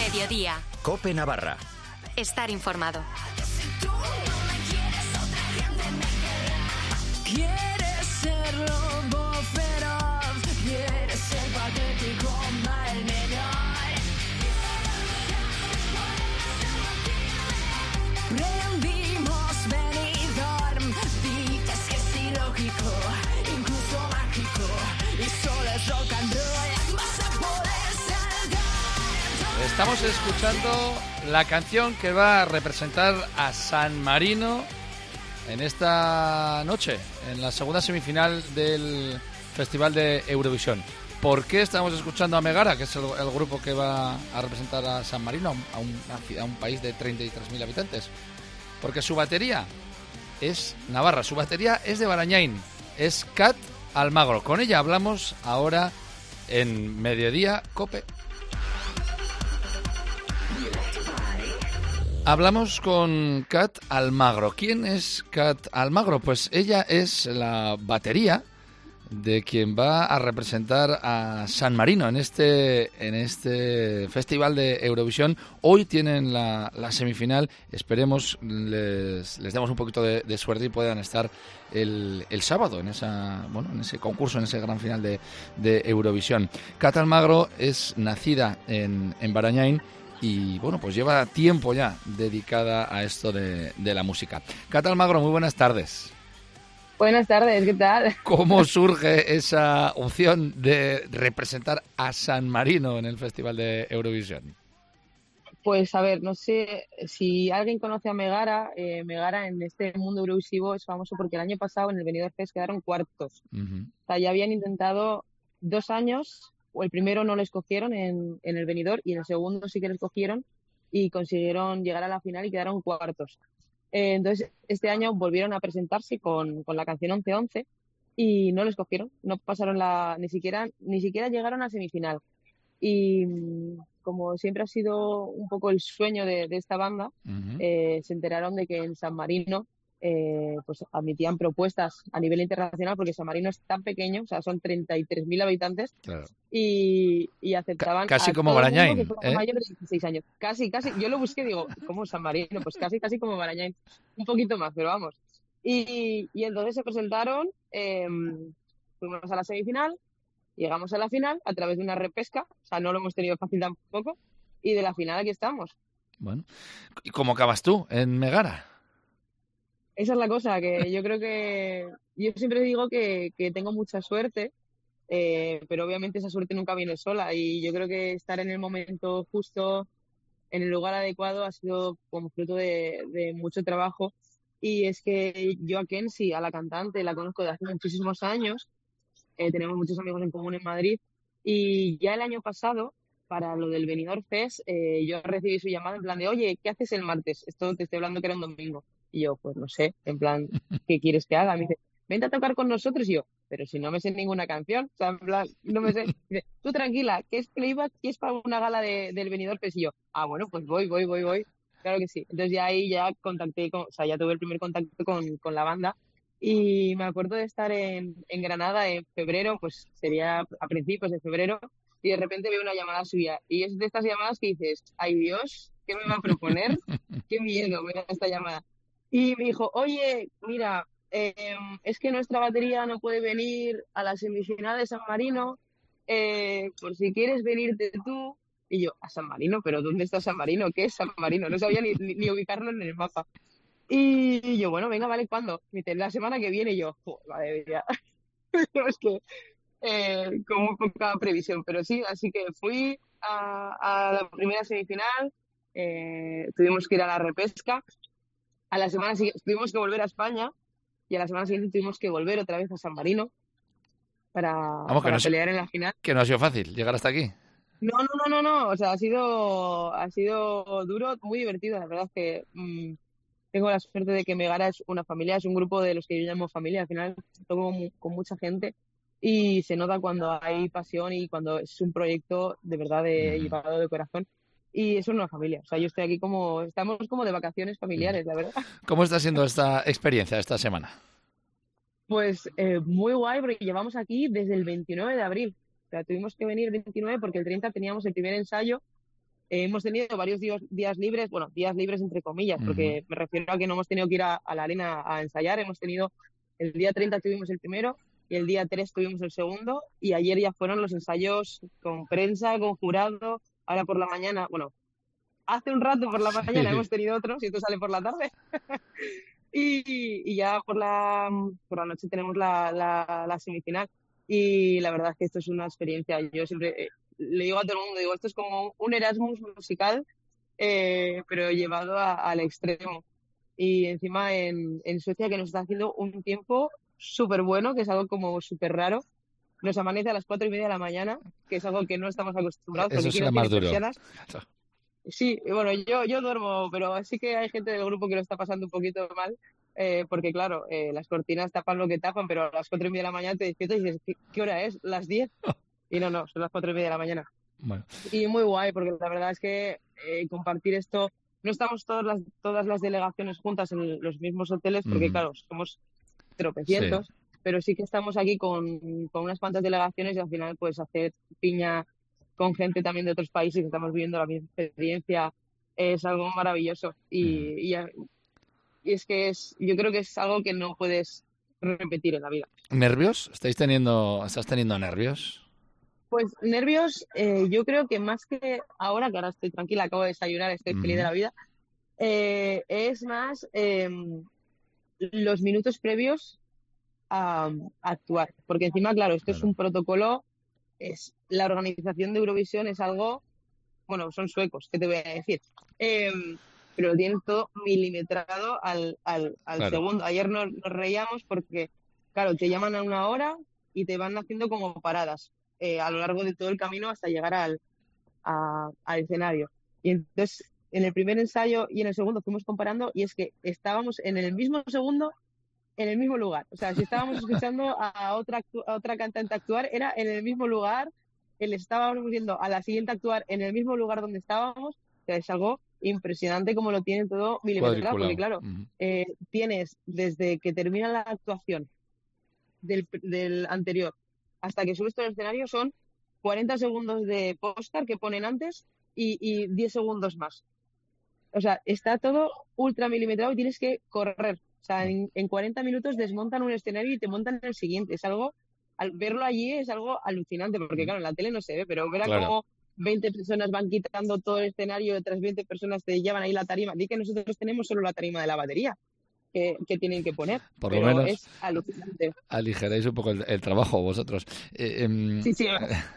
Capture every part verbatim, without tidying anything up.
Mediodía. COPE Navarra. Estar informado. Quieres ser lobo feroz, quieres ser patético, mal menor. Prendimos Benidorm, dices que es ilógico, incluso mágico, y solo es rock and roll, vas a poder saltar. Estamos escuchando la canción que va a representar a San Marino en esta noche, en la segunda semifinal del Festival de Eurovisión. ¿Por qué estamos escuchando a Megara, que es el, el grupo que va a representar a San Marino, a un, a un país de treinta y tres mil habitantes? Porque su batería es navarra, su batería es de Barañáin, es Kat Almagro. Con ella hablamos ahora en Mediodía COPE. Hablamos con Kat Almagro. ¿Quién es Kat Almagro? Pues ella es la batería de quien va a representar a San Marino en este en este Festival de Eurovisión. Hoy tienen la, la semifinal. Esperemos les, les demos un poquito de, de suerte y puedan estar el, el sábado en esa bueno en ese concurso, en ese gran final de, de Eurovisión. Kat Almagro es nacida en, en Barañáin y bueno, pues lleva tiempo ya dedicada a esto de, de la música. Kat Almagro, muy buenas tardes. Buenas tardes, ¿qué tal? ¿Cómo surge esa opción de representar a San Marino en el Festival de Eurovisión? Pues a ver, no sé si alguien conoce a Megara. Eh, Megara en este mundo eurovisivo es famoso porque el año pasado en el Benidorm Fest quedaron cuartos. Uh-huh. O sea, ya habían intentado dos años, o el primero no lo escogieron en, en el Benidorm y en el segundo sí que lo escogieron y consiguieron llegar a la final y quedaron cuartos. Eh, entonces, este año volvieron a presentarse con, con la canción once once y no lo escogieron, no pasaron la, ni siquiera, ni siquiera llegaron a semifinal. Y como siempre ha sido un poco el sueño de, de esta banda, uh-huh. eh, se enteraron de que en San Marino eh, pues admitían propuestas a nivel internacional, porque San Marino es tan pequeño, o sea, son treinta y tres mil habitantes, claro. y, y aceptaban C- casi a como todo Barañáin, el mundo que fuera ¿eh? mayor de dieciséis años. Casi, casi, yo lo busqué, digo, ¿cómo San Marino? Pues casi, casi como Barañáin, un poquito más, pero vamos. Y, y entonces se presentaron, eh, fuimos a la semifinal, llegamos a la final a través de una repesca, o sea, no lo hemos tenido fácil tampoco, y de la final aquí estamos. Bueno, ¿y cómo acabas tú en Megara? Esa es la cosa, que yo creo que... Yo siempre digo que, que tengo mucha suerte, eh, pero obviamente esa suerte nunca viene sola, y yo creo que estar en el momento justo, en el lugar adecuado, ha sido como fruto de, de mucho trabajo. Y es que yo a Kenzie, a la cantante, la conozco de hace muchísimos años, eh, tenemos muchos amigos en común en Madrid, y ya el año pasado, para lo del Benidorm Fest, eh, yo recibí su llamada en plan de, oye, ¿qué haces el martes? Esto te estoy hablando que era un domingo. Y yo, pues no sé, en plan, ¿qué quieres que haga? Me dice, vente a tocar con nosotros. Y yo, pero si no me sé ninguna canción, o sea, en plan, no me sé. Dice, tú tranquila, que es playback y es para una gala de, del Benidorm Fest. Y yo, ah, bueno, pues voy, voy, voy, voy. Claro que sí. Entonces ya ahí ya contacté, con, o sea, ya tuve el primer contacto con, con la banda. Y me acuerdo de estar en, en Granada en febrero, pues sería a principios de febrero, y de repente veo una llamada suya. Y es de estas llamadas que dices, ay Dios, ¿qué me va a proponer? Qué miedo me da esta llamada. Y me dijo, oye, mira, eh, es que nuestra batería no puede venir a la semifinal de San Marino, eh, por si quieres venirte tú. Y yo, ¿a San Marino? ¿Pero dónde está San Marino? ¿Qué es San Marino? No sabía ni, ni, ni ubicarlo en el mapa. Y yo, bueno, venga, vale, ¿cuándo? Me dice, la semana que viene. Y yo, oh, madre mía. Es que, eh, con muy poca previsión, pero sí, así que fui a, a la primera semifinal, eh, tuvimos que ir a la repesca. A la semana siguiente tuvimos que volver a España y a la semana siguiente tuvimos que volver otra vez a San Marino para, Vamos, para no pelear en la final. Que no ha sido fácil llegar hasta aquí. No, no, no, no, no, o sea, ha sido, ha sido duro, muy divertido, la verdad es que mmm, tengo la suerte de que Megara es una familia, es un grupo de los que yo llamo familia, al final toco con mucha gente y se nota cuando hay pasión y cuando es un proyecto de verdad de, llevado de corazón. Y eso es una familia. O sea, yo estoy aquí como... Estamos como de vacaciones familiares, la verdad. ¿Cómo está siendo esta experiencia esta semana? Pues eh, muy guay, porque llevamos aquí desde el veintinueve de abril. O sea, tuvimos que venir el veintinueve porque el treinta teníamos el primer ensayo Eh, hemos tenido varios días, días libres, bueno, días libres entre comillas, porque Ujú. me refiero a que no hemos tenido que ir a, a la arena a ensayar. Hemos tenido, el día treinta tuvimos el primero y el día tres tuvimos el segundo, y ayer ya fueron los ensayos con prensa, con jurado. Ahora por la mañana, bueno, hace un rato por la mañana Sí. hemos tenido otros y esto sale por la tarde. Y, y ya por la, por la noche tenemos la, la, la semifinal. Y la verdad es que esto es una experiencia. Yo siempre eh, le digo a todo el mundo, digo, esto es como un Erasmus musical, eh, pero llevado a- al extremo. Y encima en, en Suecia, que nos está haciendo un tiempo súper bueno, que es algo como súper raro. Nos amanece a las cuatro y media de la mañana, que es algo que no estamos acostumbrados, porque Eso aquí será no más tiene duro. persianas. Sí, y bueno, yo, yo duermo, pero sí que hay gente del grupo que lo está pasando un poquito mal, eh, porque claro, eh, las cortinas tapan lo que tapan, pero a las cuatro y media de la mañana te despiertas y dices, ¿qué, qué hora es? ¿Las diez? Y no, no, son las cuatro y media de la mañana. Bueno, Y muy guay, porque la verdad es que eh, compartir esto, no estamos todas las, todas las delegaciones juntas en los mismos hoteles, porque ujú, claro, somos sí. tropecientos, pero sí que estamos aquí con, con unas cuantas delegaciones y al final pues hacer piña con gente también de otros países que estamos viviendo la misma experiencia es algo maravilloso. Ujú. Y, y, y es que es, yo creo que es algo que no puedes repetir en la vida. ¿Nervios? ¿Estáis teniendo, estás teniendo nervios? Pues nervios, eh, yo creo que más que ahora, que ahora estoy tranquila, acabo de desayunar, estoy feliz de Ujú, la vida, eh, es más eh, los minutos previos a, a actuar. Porque encima, claro, esto es claro. un protocolo, es la organización de Eurovisión es algo, bueno, son suecos, ¿qué te voy a decir? Eh, pero lo tienen todo milimetrado al, al, al Claro. segundo. Ayer nos, nos reíamos porque, claro, te llaman a una hora y te van haciendo como paradas eh, a lo largo de todo el camino hasta llegar al, a- al escenario. Y entonces, en el primer ensayo y en el segundo fuimos comparando y es que estábamos en el mismo segundo, en el mismo lugar. O sea, si estábamos escuchando a otra, actu- a otra cantante actuar, era en el mismo lugar, él estábamos viendo a la siguiente actuar en el mismo lugar donde estábamos. O sea, es algo impresionante como lo tienen todo milimetrado, porque Cuadriculado. claro, Ujú. eh, tienes desde que termina la actuación del, del anterior hasta que subes todo el escenario son cuarenta segundos de póster que ponen antes y, y diez segundos más. O sea, está todo ultra milimetrado y tienes que correr. O sea, Bueno, en, en cuarenta minutos desmontan un escenario y te montan el siguiente. Es algo, al verlo allí es algo alucinante, porque ujú. claro, en la tele no se ve, pero verá Claro. como veinte personas van quitando todo el escenario, y otras veinte personas te llevan ahí la tarima. Di que nosotros tenemos solo la tarima de la batería que, que tienen que poner, Por lo pero menos es alucinante. aligeráis un poco el, el trabajo vosotros. Eh, em, Sí, sí,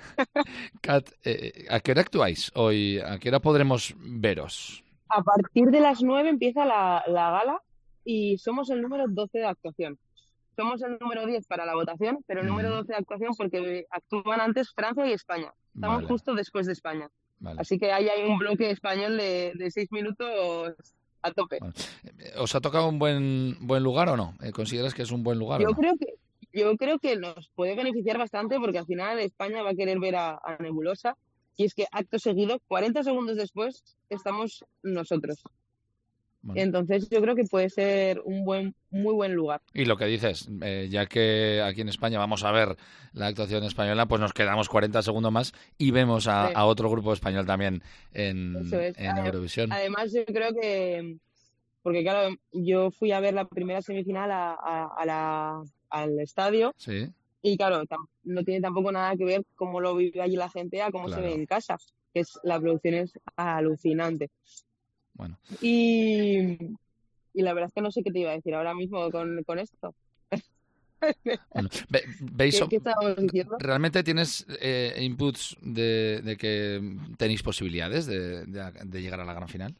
Kat, eh, ¿a qué hora actuáis hoy? ¿A qué hora podremos veros? a partir de las nueve empieza la, la gala y somos el número doce de actuación. Somos el número diez para la votación, pero el número Ujú. doce de actuación porque actúan antes Francia y España. Estamos Vale, justo después de España. vale. Así que ahí hay un bloque español de, de seis minutos a tope. Bueno, eh, ¿os ha tocado un buen buen lugar o no? Eh, ¿Consideras que es un buen lugar o Yo no? creo que, yo creo que nos puede beneficiar bastante porque al final España va a querer ver a, a Nebulosa y es que acto seguido, cuarenta segundos después, estamos nosotros. Bueno. Entonces yo creo que puede ser un buen, muy buen lugar. Y lo que dices, eh, ya que aquí en España vamos a ver la actuación española, pues nos quedamos cuarenta segundos más y vemos a, Sí, a otro grupo español también eso en, es. en Ade- Eurovisión. Además, yo creo que, porque claro, yo fui a ver la primera semifinal a, a- a la, al estadio Sí, y claro, tam- no tiene tampoco nada que ver cómo lo vive allí la gente a cómo se ve claro. en casa, que es la producción es alucinante. Bueno, Y, y la verdad es que no sé qué te iba a decir ahora mismo con, con esto. bueno. Ve- ¿Veis, ¿Qué, o- qué estábamos diciendo? realmente tienes eh, inputs de, de que tenéis posibilidades de, de- de llegar a la gran final?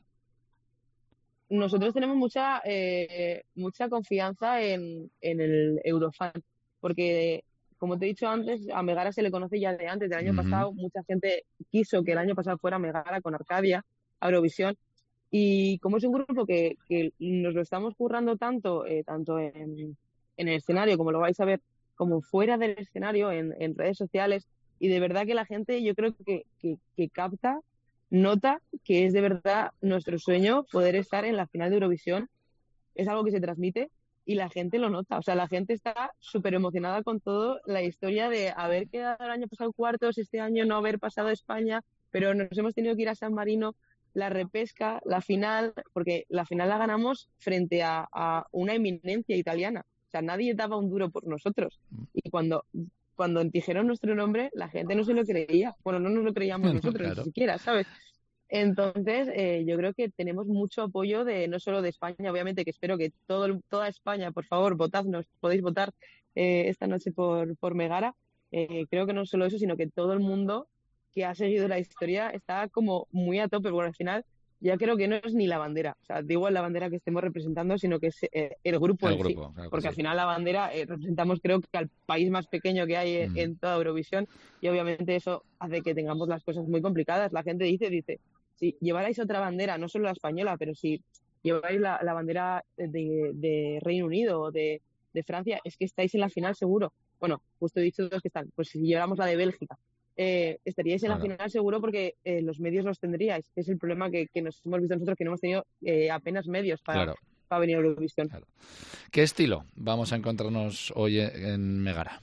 Nosotros tenemos mucha, eh, mucha confianza en, en el Eurofan, porque como te he dicho antes, a Megara se le conoce ya de antes, del año Ujú, pasado. Mucha gente quiso que el año pasado fuera Megara con Arcadia, a Eurovisión, y como es un grupo que, que nos lo estamos currando tanto, eh, tanto en, en el escenario, como lo vais a ver, como fuera del escenario, en, en redes sociales, y de verdad que la gente yo creo que, que, que capta, nota que es de verdad nuestro sueño poder estar en la final de Eurovisión. Es algo que se transmite y la gente lo nota. O sea, la gente está súper emocionada con todo la historia de haber quedado el año pasado cuartos, este año no haber pasado a España. pero nos hemos tenido que ir a San Marino, la repesca, la final, porque la final la ganamos frente a, a una eminencia italiana. O sea, nadie daba un duro por nosotros. Y cuando, cuando dijeron nuestro nombre, la gente no se lo creía. Bueno, no nos lo creíamos nosotros, claro. Ni siquiera, ¿sabes? Entonces, eh, yo creo que tenemos mucho apoyo de no solo de España, obviamente, que espero que todo, toda España, por favor, votadnos, podéis votar eh, esta noche por, por Megara. Eh, creo que no solo eso, sino que todo el mundo que ha seguido la historia está como muy a tope, porque al final ya creo que no es ni la bandera, o sea, digo la bandera que estemos representando, sino que es eh, el grupo el en grupo, sí, claro porque sí. al final la bandera eh, representamos creo que al país más pequeño que hay en, mm. en toda Eurovisión, y obviamente eso hace que tengamos las cosas muy complicadas. La gente dice, dice, si llevarais otra bandera, no solo la española, pero si lleváis la, la bandera de, de Reino Unido o de, de Francia, es que estáis en la final seguro. Bueno, justo he dicho dos que están, pues si lleváramos la de Bélgica, Eh, estaríais en claro. la final seguro porque eh, los medios los tendríais, que es el problema que, que nos hemos visto nosotros, que no hemos tenido eh, apenas medios para, claro. para venir a Eurovisión. Claro. ¿Qué estilo vamos a encontrarnos hoy en Megara?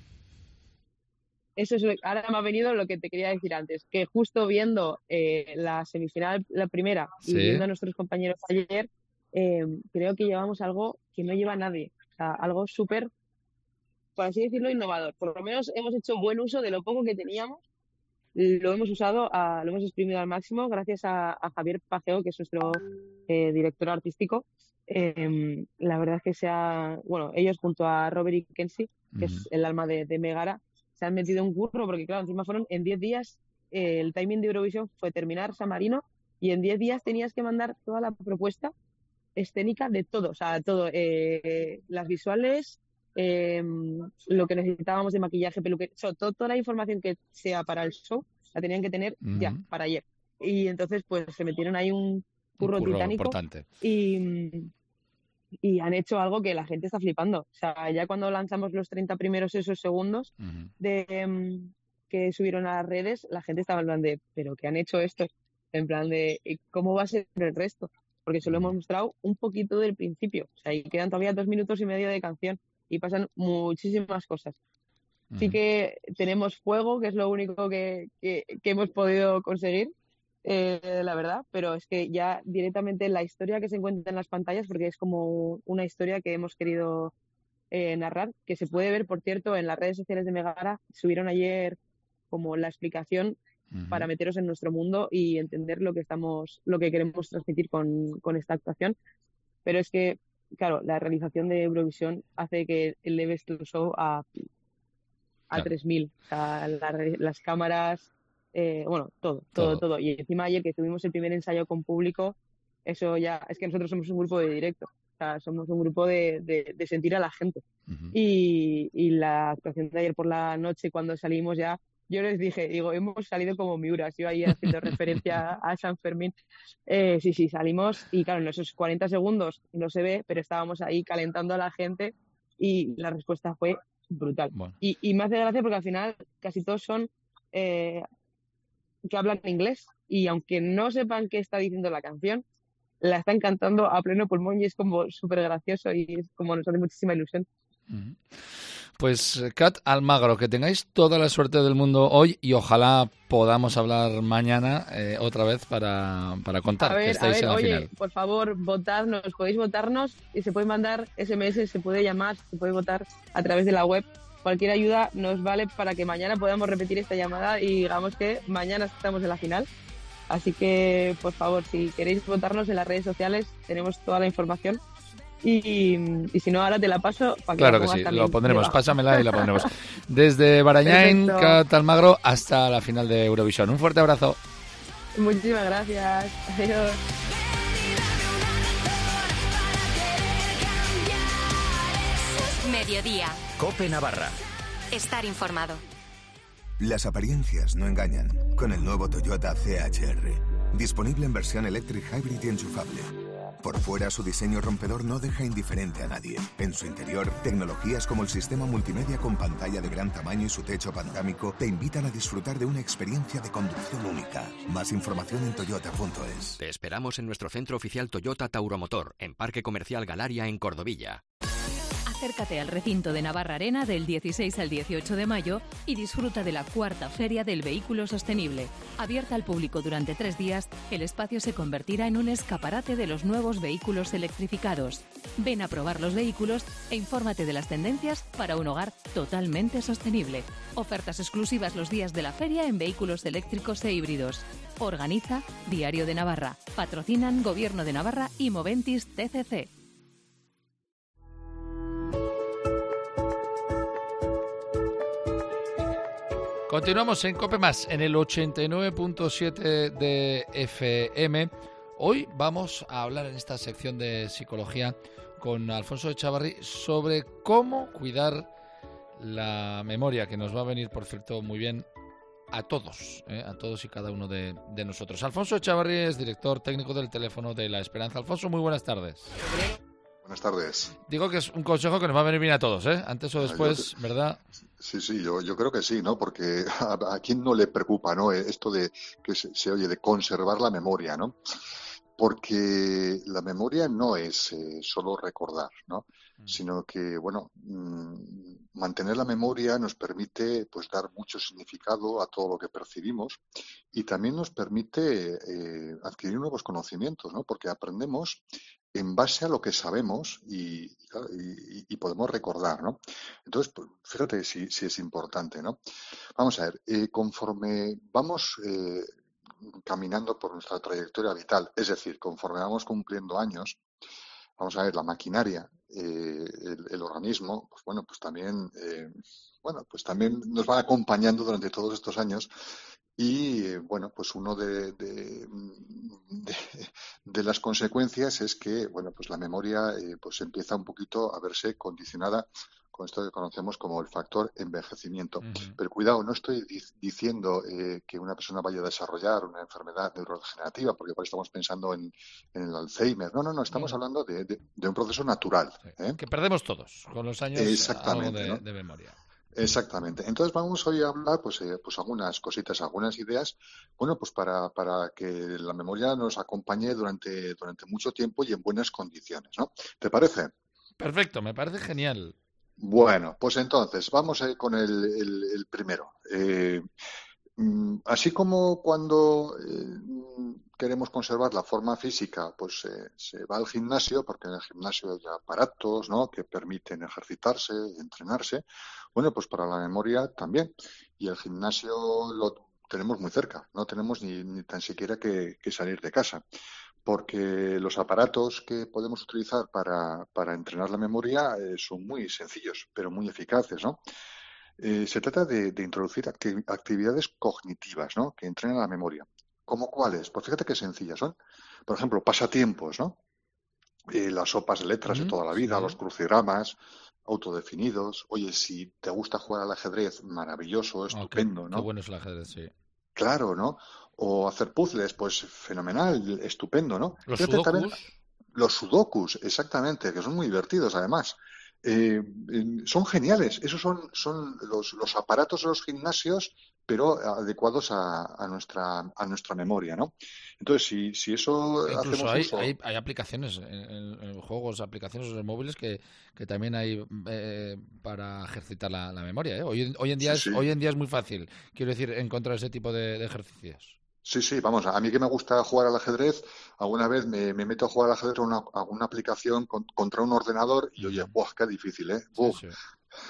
Eso es, ahora me ha venido lo que te quería decir antes, que justo viendo eh, la semifinal, la primera, y ¿sí? viendo a nuestros compañeros ayer, eh, creo que llevamos algo que no lleva nadie, o sea, algo súper, por así decirlo, innovador. Por lo menos hemos hecho buen uso de lo poco que teníamos. Lo hemos usado, a, lo hemos exprimido al máximo gracias a, a Javier Pajeo, que es nuestro eh, director artístico. Eh, la verdad es que se ha, bueno, ellos junto a Robert y Kenzie, que mm. es el alma de, de Megara, se han metido un curro porque claro, encima fueron en diez días, eh, el timing de Eurovisión fue terminar San Marino y en diez días tenías que mandar toda la propuesta escénica de todo, o sea, todo, eh, las visuales, Eh, lo que necesitábamos de maquillaje, peluquería, o sea, todo, toda la información que sea para el show la tenían que tener uh-huh. ya, para ayer. Y entonces pues se metieron ahí un curro, un curro titánico importante. Y, y han hecho algo que la gente está flipando. O sea, ya cuando lanzamos los treinta primeros esos segundos uh-huh. de um, que subieron a las redes, la gente estaba hablando de, ¿pero qué han hecho esto? En plan de, ¿cómo va a ser el resto? Porque solo uh-huh. hemos mostrado un poquito del principio. O sea, y quedan todavía dos minutos y medio de canción. Y pasan muchísimas cosas. Uh-huh. Sí que tenemos fuego, que es lo único que, que, que hemos podido conseguir, eh, la verdad, pero es que ya directamente la historia que se encuentra en las pantallas, porque es como una historia que hemos querido eh, narrar, que se puede ver, por cierto, en las redes sociales de Megara, subieron ayer como la explicación uh-huh. para meteros en nuestro mundo y entender lo que estamos, lo que queremos transmitir con, con esta actuación. Pero es que claro, la realización de Eurovisión hace que eleves tu show a, a claro. tres mil. O sea, la, las cámaras, eh, bueno, todo, todo, todo, todo. Y encima ayer que tuvimos el primer ensayo con público, eso ya, es que nosotros somos un grupo de directo. O sea, somos un grupo de, de, de sentir a la gente. Uh-huh. Y, y la actuación de ayer por la noche, cuando salimos ya, yo les dije, digo, hemos salido como Miuras, yo ahí haciendo referencia a San Fermín. Eh, sí, sí, salimos y claro, en esos cuarenta segundos no se ve, pero estábamos ahí calentando a la gente y la respuesta fue brutal. Bueno. Y, y me hace gracia porque al final casi todos son eh, que hablan inglés y aunque no sepan qué está diciendo la canción, la están cantando a pleno pulmón y es como súper gracioso y es como nos hace muchísima ilusión. Uh-huh. Pues Kat Almagro, que tengáis toda la suerte del mundo hoy y ojalá podamos hablar mañana eh, otra vez para, para contar a ver, que estáis a ver, en la oye, final. Por favor, votadnos, podéis votarnos y se puede mandar ese eme ese, se puede llamar, se puede votar a través de la web. Cualquier ayuda nos vale para que mañana podamos repetir esta llamada y digamos que mañana estamos en la final. Así que, por favor, si queréis votarnos en las redes sociales, tenemos toda la información. Y, y si no, ahora te la paso para que claro que sí, lo pondremos, debajo. Pásamela y la pondremos. Desde Barañáin, Kat Almagro, hasta la final de Eurovisión. Un fuerte abrazo. Muchísimas gracias. Adiós. Mediodía. COPE Navarra. Estar informado. Las apariencias no engañan. Con el nuevo Toyota ce hache erre. Disponible en versión Electric Hybrid y enchufable. Por fuera, su diseño rompedor no deja indiferente a nadie. En su interior, tecnologías como el sistema multimedia con pantalla de gran tamaño y su techo panorámico te invitan a disfrutar de una experiencia de conducción única. Más información en toyota punto es. Te esperamos en nuestro centro oficial Toyota Tauromotor, en Parque Comercial Galaria, en Cordovilla. Acércate al recinto de Navarra Arena del dieciséis al dieciocho de mayo y disfruta de la cuarta Feria del Vehículo Sostenible. Abierta al público durante tres días, el espacio se convertirá en un escaparate de los nuevos vehículos electrificados. Ven a probar los vehículos e infórmate de las tendencias para un hogar totalmente sostenible. Ofertas exclusivas los días de la feria en vehículos eléctricos e híbridos. Organiza Diario de Navarra. Patrocinan Gobierno de Navarra y Moventis T C C. Continuamos en COPE Más, en el ochenta y nueve punto siete de F M. Hoy vamos a hablar en esta sección de psicología con Alfonso Echavarri sobre cómo cuidar la memoria, que nos va a venir, por cierto, muy bien a todos, ¿eh? a todos y cada uno de, de nosotros. Alfonso Echavarri es director técnico del Teléfono de la Esperanza. Alfonso, muy buenas tardes. Buenas tardes. Digo que es un consejo que nos va a venir bien a todos, ¿eh? Antes o después, yo, ¿verdad? Sí, sí, yo, yo creo que sí, ¿no? Porque a, a quién no le preocupa, ¿no? Esto de que se, se oye de conservar la memoria, ¿no? Porque la memoria no es eh, solo recordar, ¿no? Mm. Sino que, bueno, mmm, mantener la memoria nos permite, pues, dar mucho significado a todo lo que percibimos y también nos permite eh, adquirir nuevos conocimientos, ¿no? Porque aprendemos en base a lo que sabemos y, y, y podemos recordar, ¿no? Entonces, pues, fíjate si, si es importante, ¿no? Vamos a ver, eh, conforme vamos eh, caminando por nuestra trayectoria vital, es decir, conforme vamos cumpliendo años, vamos a ver, la maquinaria, eh, el, el organismo, pues bueno, pues también, eh, bueno, pues también nos va acompañando durante todos estos años. Y, bueno, pues uno de, de, de, de las consecuencias es que, bueno, pues la memoria eh, pues empieza un poquito a verse condicionada con esto que conocemos como el factor envejecimiento. Uh-huh. Pero cuidado, no estoy di- diciendo eh, que una persona vaya a desarrollar una enfermedad neurodegenerativa, porque por eso estamos pensando en, en el Alzheimer. No, no, no, estamos uh-huh. hablando de, de, de un proceso natural. Sí. ¿eh? Que perdemos todos con los años algo de, ¿no? de memoria. Exactamente. Entonces vamos hoy a hablar, pues, eh, pues algunas cositas, algunas ideas, bueno, pues para, para que la memoria nos acompañe durante, durante mucho tiempo y en buenas condiciones, ¿no? ¿Te parece? Perfecto, me parece genial. Bueno, pues entonces vamos a ir con el, el, el primero. Eh, así como cuando eh, queremos conservar la forma física, pues eh, se va al gimnasio, porque en el gimnasio hay aparatos, ¿no?, que permiten ejercitarse, entrenarse. Bueno, pues para la memoria también. Y el gimnasio lo tenemos muy cerca, no tenemos ni, ni tan siquiera que, que salir de casa. Porque los aparatos que podemos utilizar para, para entrenar la memoria eh, son muy sencillos, pero muy eficaces, ¿no? Eh, se trata de, de introducir acti- actividades cognitivas, ¿no?, que entrenan la memoria. ¿Cómo cuáles? Pues fíjate qué sencillas son. Por ejemplo, pasatiempos, ¿no? Eh, las sopas de letras mm, de toda la vida, sí. Los crucigramas autodefinidos. Oye, si te gusta jugar al ajedrez, maravilloso, estupendo, oh, qué, ¿no? Qué bueno es el ajedrez, sí. Claro, ¿no? O hacer puzzles, pues fenomenal, estupendo, ¿no? Los Fíjate, sudokus. También, los sudokus, exactamente, que son muy divertidos además. Eh, eh, son geniales. Esos son, son los, los aparatos de los gimnasios, pero adecuados a, a nuestra a nuestra memoria, ¿no? Entonces, si, si eso incluso hacemos hay, uso... hay, hay aplicaciones en, en juegos, aplicaciones en móviles que, que también hay eh, para ejercitar la, la memoria, ¿eh? Hoy, hoy, en día sí, es, sí. hoy en día es muy fácil, quiero decir, encontrar ese tipo de, de ejercicios. Sí, sí, vamos, a mí que me gusta jugar al ajedrez, alguna vez me, me meto a jugar al ajedrez a una, a una aplicación con, contra un ordenador y oye, ¡buah, qué difícil, eh! ¡Buf! Sí, sí.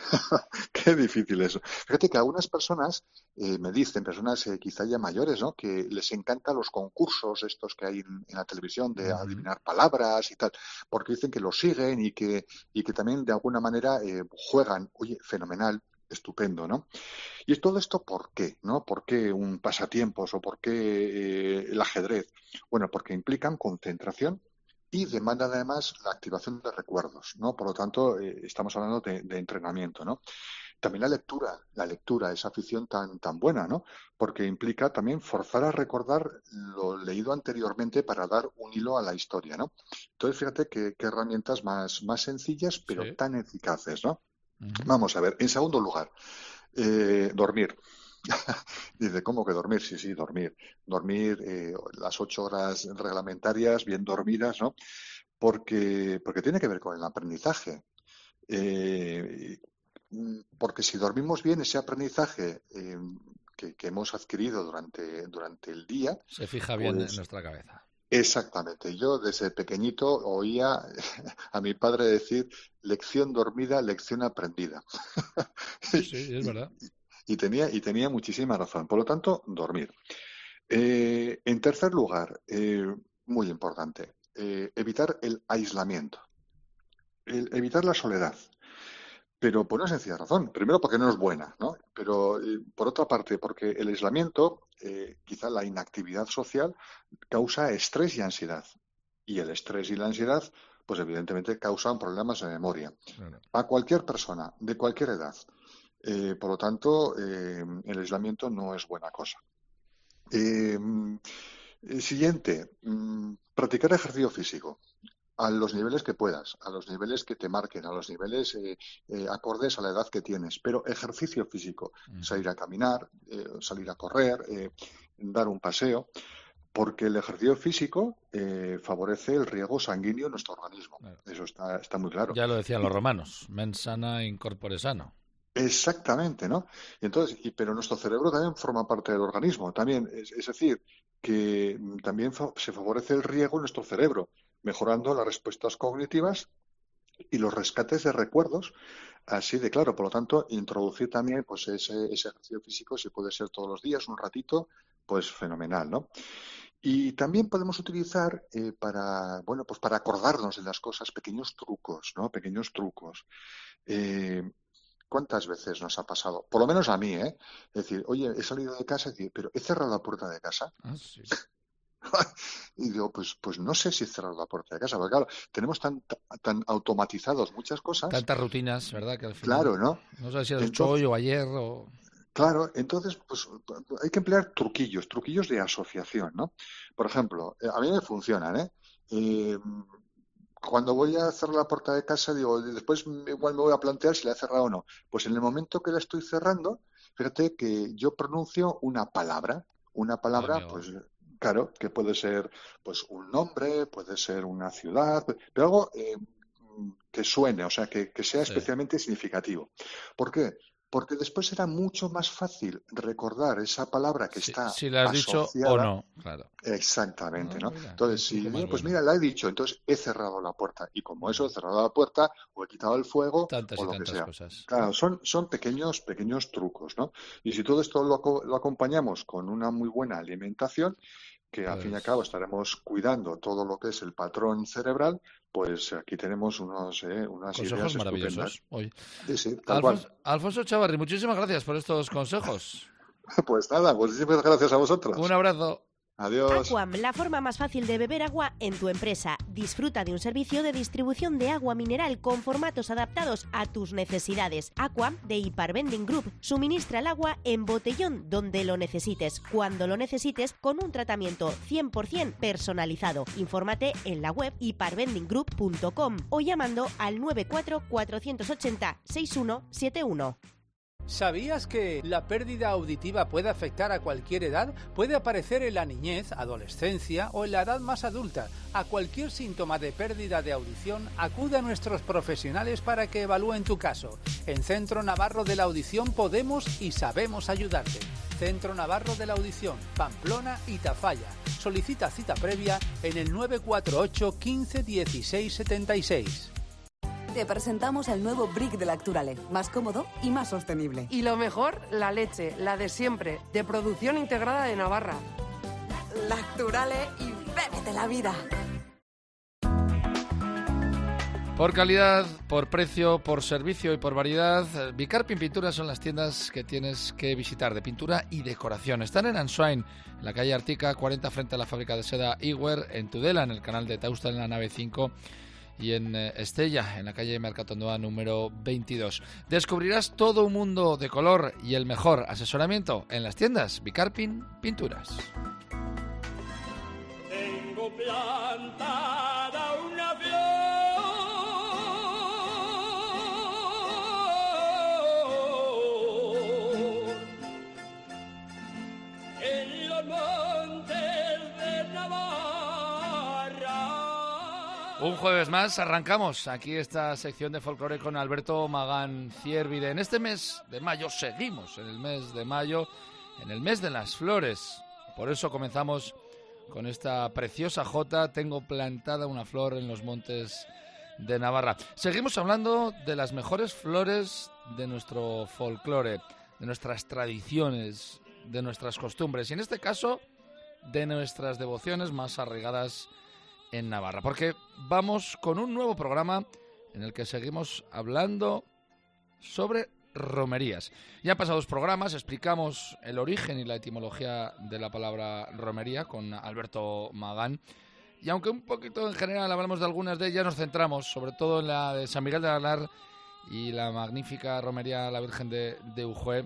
Qué difícil eso. Fíjate que algunas personas eh, me dicen, personas eh, quizá ya mayores, ¿no?, que les encantan los concursos estos que hay en, en la televisión de uh-huh. adivinar palabras y tal, porque dicen que los siguen y que, y que también de alguna manera eh, juegan. Oye, fenomenal. Estupendo, ¿no? Y todo esto, ¿por qué? ¿No? ¿Por qué un pasatiempos o por qué eh, el ajedrez? Bueno, porque implican concentración y demandan además la activación de recuerdos, ¿no? Por lo tanto, eh, estamos hablando de, de entrenamiento, ¿no? También la lectura, la lectura, esa afición tan, tan buena, ¿no? Porque implica también forzar a recordar lo leído anteriormente para dar un hilo a la historia, ¿no? Entonces, fíjate qué herramientas más, más sencillas, pero sí. tan eficaces, ¿no? Uh-huh. Vamos a ver, en segundo lugar, eh, dormir. Dice, ¿cómo que dormir? Sí, sí, dormir. Dormir eh, las ocho horas reglamentarias, bien dormidas, ¿no? Porque, porque tiene que ver con el aprendizaje. Eh, porque si dormimos bien, ese aprendizaje eh, que, que hemos adquirido durante, durante el día... Se fija bien pues, en nuestra cabeza. Exactamente. Yo desde pequeñito oía a mi padre decir lección dormida, lección aprendida. Sí, sí, es verdad. Y, y, tenía, y tenía muchísima razón. Por lo tanto, dormir. Eh, en tercer lugar, eh, muy importante, eh, evitar el aislamiento, el, evitar la soledad. Pero por una sencilla razón. Primero, porque no es buena, ¿no? Pero eh, por otra parte, porque el aislamiento, eh, quizá la inactividad social, causa estrés y ansiedad. Y el estrés y la ansiedad, pues evidentemente causan problemas de memoria. Claro. A cualquier persona, de cualquier edad. Eh, por lo tanto, eh, el aislamiento no es buena cosa. Eh, siguiente, mm, practicar ejercicio físico. A los niveles que puedas, a los niveles que te marquen, a los niveles eh, eh, acordes a la edad que tienes, pero ejercicio físico, uh-huh. salir a caminar, eh, salir a correr, eh, dar un paseo, porque el ejercicio físico eh, favorece el riego sanguíneo en nuestro organismo. Claro. Eso está, está muy claro. Ya lo decían los romanos, mens sana in corpore sano. Exactamente, ¿no? Y entonces, y, pero nuestro cerebro también forma parte del organismo, también, es, es decir, que también fa- se favorece el riego en nuestro cerebro, mejorando las respuestas cognitivas y los rescates de recuerdos, así de claro. Por lo tanto, introducir también pues ese, ese ejercicio físico, si puede ser todos los días, un ratito, pues fenomenal, ¿no? Y también podemos utilizar eh, para, bueno, pues para acordarnos de las cosas, pequeños trucos, ¿no? Pequeños trucos. Eh, ¿Cuántas veces nos ha pasado? Por lo menos a mí, ¿eh? Es decir, oye, he salido de casa, pero he cerrado la puerta de casa. Ah, sí. Y digo, pues, pues no sé si cerrar la puerta de casa, porque claro, tenemos tan, tan automatizados muchas cosas. Tantas rutinas, ¿verdad? Que al final, claro, ¿no? No sé si has hecho hoy o ayer o... Claro, entonces, pues hay que emplear truquillos, truquillos de asociación, ¿no? Por ejemplo, a mí me funcionan, ¿eh? eh Cuando voy a cerrar la puerta de casa, digo, después igual me voy a plantear si la he cerrado o no. Pues en el momento que la estoy cerrando, fíjate que yo pronuncio una palabra, una palabra, oh, pues... Claro, que puede ser pues un nombre, puede ser una ciudad, pero algo eh, que suene, o sea, que, que sea sí. especialmente significativo. ¿Por qué? Porque después será mucho más fácil recordar esa palabra que sí, está si la has asociada. dicho o no, claro. Exactamente, ¿no? Ah, mira, entonces, si digo, pues bueno. mira, la he dicho, entonces he cerrado la puerta. Y como eso, he cerrado la puerta, o he quitado el fuego, tantas o y lo tantas que sea. Cosas. Claro, son, son pequeños, pequeños trucos, ¿no? Y si todo esto lo, lo acompañamos con una muy buena alimentación, que pues... al fin y al cabo estaremos cuidando todo lo que es el patrón cerebral, pues aquí tenemos unos, eh, unas consejos ideas maravillosos hoy. Sí, sí, tal Alfonso, cual. Alfonso Chavarri, muchísimas gracias por estos consejos. Pues nada, muchísimas gracias a vosotros. Un abrazo. Adiós. Aquam, la forma más fácil de beber agua en tu empresa. Disfruta de un servicio de distribución de agua mineral con formatos adaptados a tus necesidades. Aquam, de Hipervending Group, suministra el agua en botellón donde lo necesites, cuando lo necesites, con un tratamiento cien por ciento personalizado. Infórmate en la web hipervending group punto com o llamando al nueve cuatro cuatro ocho cero seis uno siete uno. ¿Sabías que la pérdida auditiva puede afectar a cualquier edad? Puede aparecer en la niñez, adolescencia o en la edad más adulta. A cualquier síntoma de pérdida de audición, acude a nuestros profesionales para que evalúen tu caso. En Centro Navarro de la Audición podemos y sabemos ayudarte. Centro Navarro de la Audición, Pamplona y Tafalla. Solicita cita previa en el nueve cuatro ocho quince dieciséis setenta y seis. Te presentamos el nuevo Brick de Lacturale, más cómodo y más sostenible. Y lo mejor, la leche, la de siempre, de producción integrada de Navarra. Lacturale y bébete la vida. Por calidad, por precio, por servicio y por variedad, Bicarpin Pinturas son las tiendas que tienes que visitar de pintura y decoración. Están en Answine, en la calle Artica cuarenta, frente a la fábrica de seda Iwer, en Tudela, en el canal de Tausta, en la nave cinco, y en Estella, en la calle Mercatondoa número veintidós. Descubrirás todo un mundo de color y el mejor asesoramiento en las tiendas Bicarpin Pinturas. Tengo plantada una flor en los montes de Navarra. Un jueves más arrancamos aquí esta sección de folclore con Alberto Magán Ciervide. En este mes de mayo seguimos, en el mes de mayo, en el mes de las flores. Por eso comenzamos con esta preciosa jota, Tengo plantada una flor en los montes de Navarra. Seguimos hablando de las mejores flores de nuestro folclore, de nuestras tradiciones, de nuestras costumbres y en este caso de nuestras devociones más arraigadas en Navarra, porque vamos con un nuevo programa en el que seguimos hablando sobre romerías. Ya en pasados programas explicamos el origen y la etimología de la palabra romería con Alberto Magán, y aunque un poquito en general hablamos de algunas de ellas, nos centramos sobre todo en la de San Miguel de Alar y la magnífica romería a la Virgen de, de Ujue.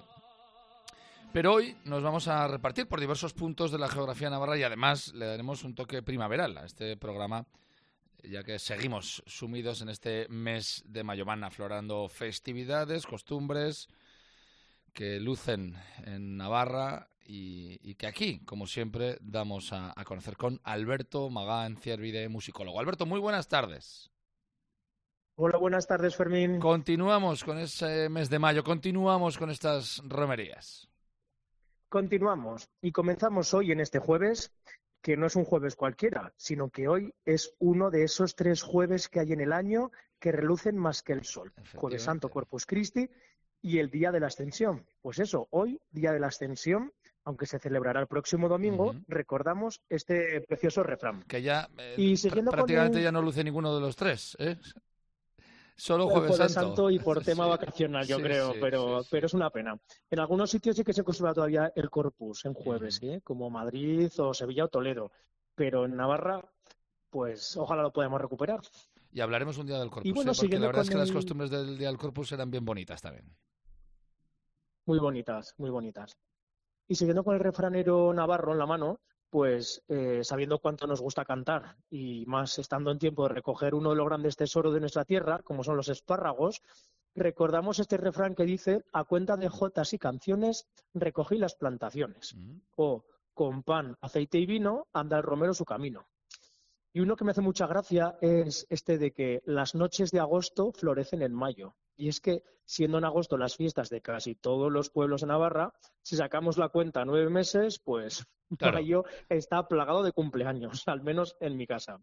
Pero hoy nos vamos a repartir por diversos puntos de la geografía navarra y además le daremos un toque primaveral a este programa, ya que seguimos sumidos en este mes de mayo. Van aflorando festividades, costumbres que lucen en Navarra y, y que aquí, como siempre, damos a, a conocer con Alberto Magán Ciervide, musicólogo. Alberto, muy buenas tardes. Hola, buenas tardes, Fermín. Continuamos con ese mes de mayo, continuamos con estas romerías. Continuamos y comenzamos hoy en este jueves, que no es un jueves cualquiera, sino que hoy es uno de esos tres jueves que hay en el año que relucen más que el sol. Jueves Santo, Corpus Christi y el Día de la Ascensión. Pues eso, hoy, Día de la Ascensión, aunque se celebrará el próximo domingo, uh-huh. recordamos este precioso refrán. Que ya eh, y pr- prácticamente el... ya no luce ninguno de los tres, ¿eh? Solo Jueves, Jueves Santo. Santo y por tema sí, vacacional, yo sí, creo, sí, pero, sí, sí. pero es una pena. En algunos sitios sí que se conserva todavía el Corpus en jueves, uh-huh. ¿eh? Como Madrid o Sevilla o Toledo, pero en Navarra, pues ojalá lo podamos recuperar. Y hablaremos un día del Corpus, y bueno, ¿eh? Porque la verdad es que el... las costumbres del día del Corpus eran bien bonitas también. Muy bonitas, muy bonitas. Y siguiendo con el refranero navarro en la mano, pues eh, sabiendo cuánto nos gusta cantar y más estando en tiempo de recoger uno de los grandes tesoros de nuestra tierra, como son los espárragos, recordamos este refrán que dice: a cuenta de jotas y canciones recogí las plantaciones. Mm. O con pan, aceite y vino anda el romero su camino. Y uno que me hace mucha gracia es este de que las noches de agosto florecen en mayo. Y es que, siendo en agosto las fiestas de casi todos los pueblos de Navarra, si sacamos la cuenta nueve meses, pues claro. Mayo está plagado de cumpleaños, al menos en mi casa.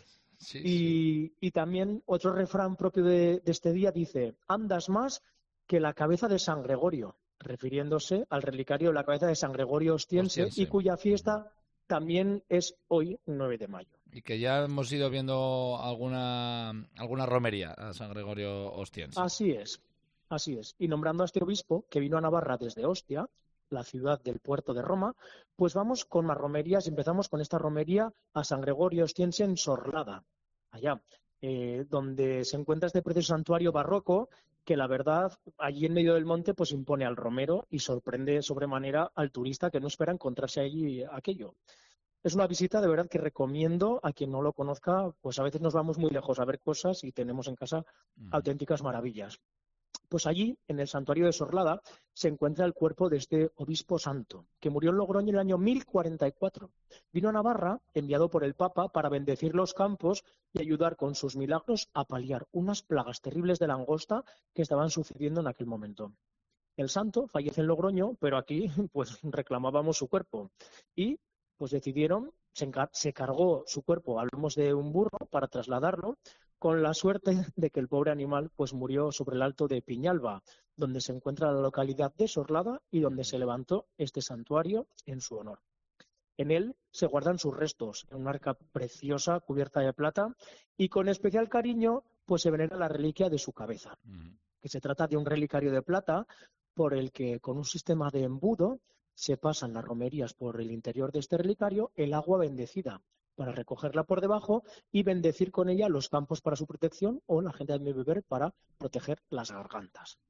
Sí, y, sí. y también otro refrán propio de, de este día dice: andas más que la cabeza de San Gregorio, refiriéndose al relicario de la cabeza de San Gregorio Ostiense, Ostiense. y cuya fiesta también es hoy, nueve de mayo. Y que ya hemos ido viendo alguna alguna romería a San Gregorio Ostiense. Así es, así es. Y nombrando a este obispo, que vino a Navarra desde Ostia, la ciudad del puerto de Roma, pues vamos con más romerías y empezamos con esta romería a San Gregorio Ostiense en Sorlada, allá, eh, donde se encuentra este precioso santuario barroco que la verdad allí en medio del monte pues impone al romero y sorprende sobremanera al turista que no espera encontrarse allí aquello. Es una visita de verdad que recomiendo a quien no lo conozca, pues a veces nos vamos muy lejos a ver cosas y tenemos en casa mm. auténticas maravillas. Pues allí, en el santuario de Sorlada, se encuentra el cuerpo de este obispo santo, que murió en Logroño en el año mil cuarenta y cuatro. Vino a Navarra, enviado por el Papa, para bendecir los campos y ayudar con sus milagros a paliar unas plagas terribles de langosta que estaban sucediendo en aquel momento. El santo fallece en Logroño, pero aquí pues reclamábamos su cuerpo. Y pues decidieron, se, encar- se cargó su cuerpo a lomos de un burro para trasladarlo, con la suerte de que el pobre animal pues murió sobre el alto de Piñalba, donde se encuentra la localidad de Sorlada y donde se levantó este santuario en su honor. En él se guardan sus restos, en una arca preciosa cubierta de plata, y con especial cariño pues se venera la reliquia de su cabeza, uh-huh. que se trata de un relicario de plata por el que, con un sistema de embudo, se pasan las romerías por el interior de este relicario el agua bendecida, para recogerla por debajo y bendecir con ella los campos para su protección o la gente de beber para proteger las gargantas.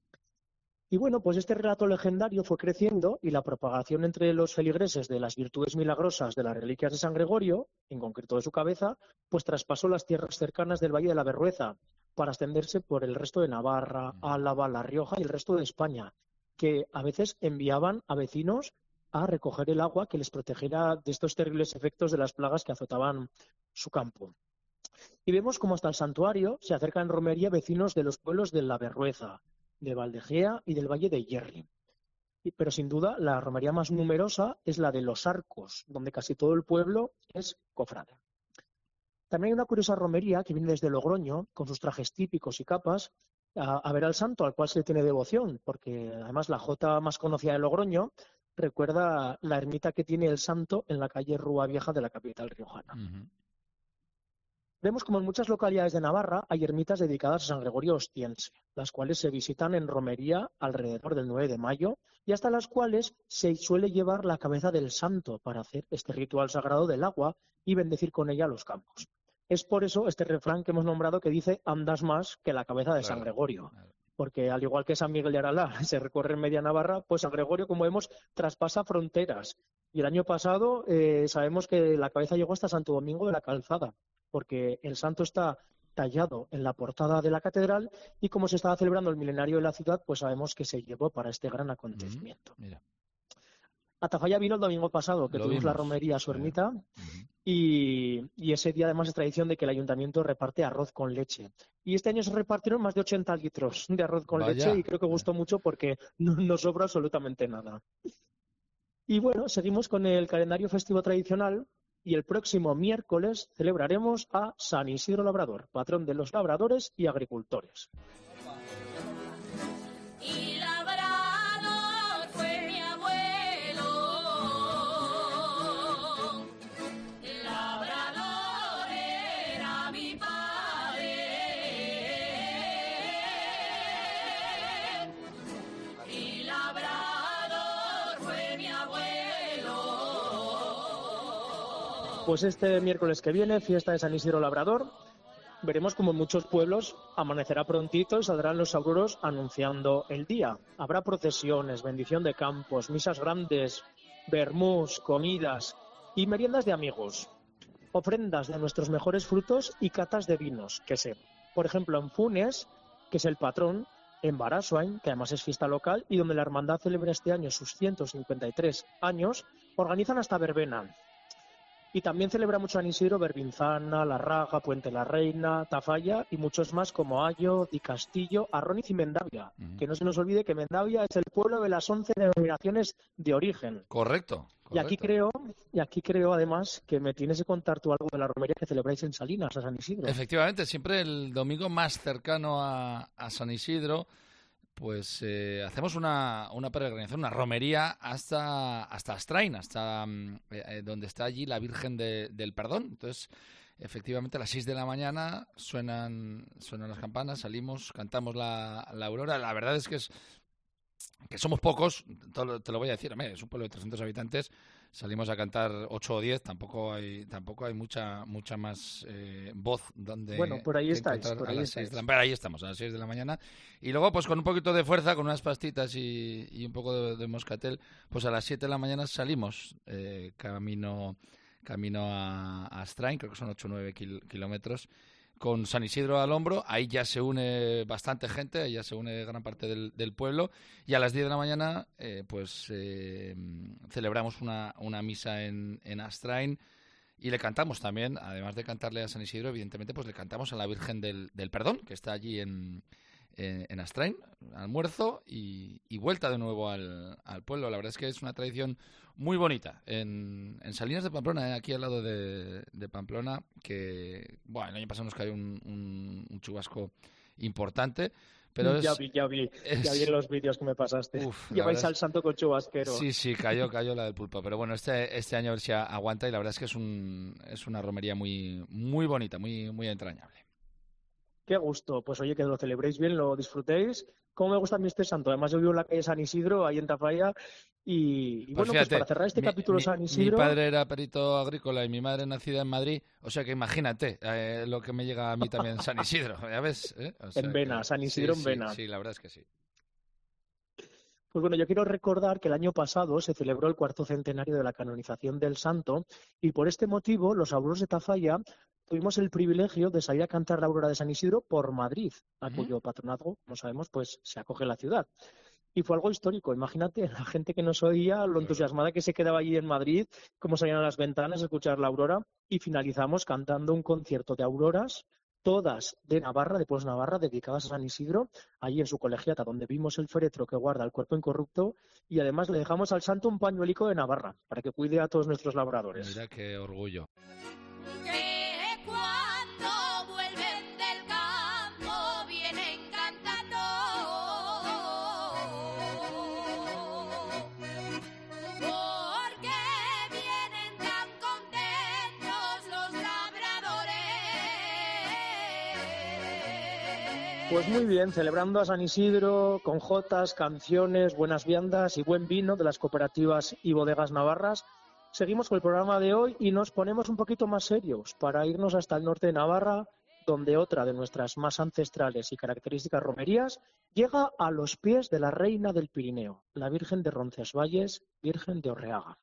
Y bueno, pues este relato legendario fue creciendo y la propagación entre los feligreses de las virtudes milagrosas de las reliquias de San Gregorio, en concreto de su cabeza, pues traspasó las tierras cercanas del Valle de la Berrueza para extenderse por el resto de Navarra, Álava, La Rioja y el resto de España, que a veces enviaban a vecinos a recoger el agua que les protegiera de estos terribles efectos de las plagas que azotaban su campo. Y vemos como hasta el santuario se acercan en romería vecinos de los pueblos de La Berrueza, de Valdejea y del Valle de Hierri. Pero sin duda la romería más numerosa es la de Los Arcos, donde casi todo el pueblo es cofrade. También hay una curiosa romería que viene desde Logroño, con sus trajes típicos y capas, a, a ver al santo, al cual se le tiene devoción, porque además la jota más conocida de Logroño recuerda la ermita que tiene el santo en la calle Rúa Vieja de la capital riojana. Uh-huh. Vemos como en muchas localidades de Navarra hay ermitas dedicadas a San Gregorio Ostiense, las cuales se visitan en romería alrededor del nueve de mayo y hasta las cuales se suele llevar la cabeza del santo para hacer este ritual sagrado del agua y bendecir con ella los campos. Es por eso este refrán que hemos nombrado que dice andas más que la cabeza de claro, San Gregorio. Claro. Porque al igual que San Miguel de Aralá se recorre en media Navarra, pues San Gregorio, como vemos, traspasa fronteras. Y el año pasado eh, sabemos que la cabeza llegó hasta Santo Domingo de la Calzada, porque el santo está tallado en la portada de la catedral y como se estaba celebrando el milenario de la ciudad, pues sabemos que se llevó para este gran acontecimiento. Mm, mira. A Tafalla vino el domingo pasado, que Lo tuvimos vimos. la romería a su ermita, uh-huh. y, y ese día además es tradición de que el ayuntamiento reparte arroz con leche. Y este año se repartieron más de ochenta litros de arroz con Vaya. leche y creo que gustó mucho porque no, no sobra absolutamente nada. Y bueno, seguimos con el calendario festivo tradicional y el próximo miércoles celebraremos a San Isidro Labrador, patrón de los labradores y agricultores. Pues este miércoles que viene, fiesta de San Isidro Labrador, veremos como en muchos pueblos amanecerá prontito y saldrán los auroros anunciando el día. Habrá procesiones, bendición de campos, misas grandes, vermús, comidas y meriendas de amigos, ofrendas de nuestros mejores frutos y catas de vinos, que sé, por ejemplo en Funes, que es el patrón, en Barassuain, que además es fiesta local y donde la hermandad celebra este año sus ciento cincuenta y tres años, organizan hasta verbena. Y también celebra mucho San Isidro, Berbinzana, La Raga, Puente la Reina, Tafalla y muchos más como Ayo, Di Castillo, Arroniz y Mendavia. Uh-huh. Que no se nos olvide que Mendavia es el pueblo de las once denominaciones de origen. Correcto. Correcto. Y aquí creo, y aquí creo además que me tienes que contar tú algo de la romería que celebráis en Salinas, a San Isidro. Efectivamente, siempre el domingo más cercano a, a San Isidro, pues eh, hacemos una, una peregrinación, una romería hasta, hasta Astrain, hasta eh, donde está allí la Virgen de, del Perdón. Entonces, efectivamente, a las seis de la mañana suenan, suenan las campanas, salimos, cantamos la, la aurora. La verdad es que es que somos pocos, te lo, te lo voy a decir, es un pueblo de trescientos habitantes, salimos a cantar ocho o diez, tampoco hay tampoco hay mucha mucha más eh, voz donde bueno, por ahí estáis, por ahí estáis. La, pero ahí estamos, a las seis de la mañana, y luego pues con un poquito de fuerza, con unas pastitas y, y un poco de, de moscatel, pues a las siete de la mañana salimos eh, camino camino a, a Astrain, creo que son ocho o nueve kil, kilómetros, con San Isidro al hombro. Ahí ya se une bastante gente, ahí ya se une gran parte del, del pueblo, y a las diez de la mañana eh, pues eh, celebramos una, una misa en, en Astrain y le cantamos también, además de cantarle a San Isidro, evidentemente pues le cantamos a la Virgen del, del Perdón, que está allí en, en, en Astrain, almuerzo y, y vuelta de nuevo al, al pueblo. La verdad es que es una tradición muy bonita en, en Salinas de Pamplona, aquí al lado de, de Pamplona, que bueno, el año pasado nos cayó un, un, un chubasco importante, pero ya es, vi, ya vi, es, ya vi en los vídeos que me pasaste. Uf, Lleváis al santo con chubasquero. Sí, sí, cayó, cayó la del pulpo, pero bueno, este, este año a ver si aguanta, y la verdad es que es un, es una romería muy, muy bonita, muy, muy entrañable. Qué gusto, pues oye, que lo celebréis bien, lo disfrutéis. Cómo me gusta a mí este santo. Además yo vivo en la calle San Isidro, ahí en Tafalla, y, y pues bueno, fíjate, pues para cerrar este mi, capítulo mi, San Isidro... Mi padre era perito agrícola y mi madre nacida en Madrid, o sea que imagínate eh, lo que me llega a mí también San Isidro, ya ves. ¿eh? O sea en Vena, que, San Isidro sí, en Vena. Sí, sí, la verdad es que sí. Pues bueno, yo quiero recordar que el año pasado se celebró el cuarto centenario de la canonización del santo, y por este motivo los auroros de Tafalla tuvimos el privilegio de salir a cantar la aurora de San Isidro por Madrid, a uh-huh. cuyo patronazgo, como sabemos, pues se acoge la ciudad. Y fue algo histórico. Imagínate la gente que nos oía, lo entusiasmada que se quedaba allí en Madrid, cómo salían a las ventanas a escuchar la aurora, y finalizamos cantando un concierto de auroras todas de Navarra, de Pueblos de Navarra, dedicadas a San Isidro, allí en su colegiata, donde vimos el féretro que guarda el cuerpo incorrupto, y además le dejamos al santo un pañuelico de Navarra, para que cuide a todos nuestros labradores. Mira qué orgullo. Que cuando vuelven del campo vienen cantando, porque vienen tan contentos los labradores. Pues muy bien, celebrando a San Isidro con jotas, canciones, buenas viandas y buen vino de las cooperativas y bodegas navarras. Seguimos con el programa de hoy y nos ponemos un poquito más serios para irnos hasta el norte de Navarra, donde otra de nuestras más ancestrales y características romerías llega a los pies de la reina del Pirineo, la Virgen de Roncesvalles, Virgen de Orreaga.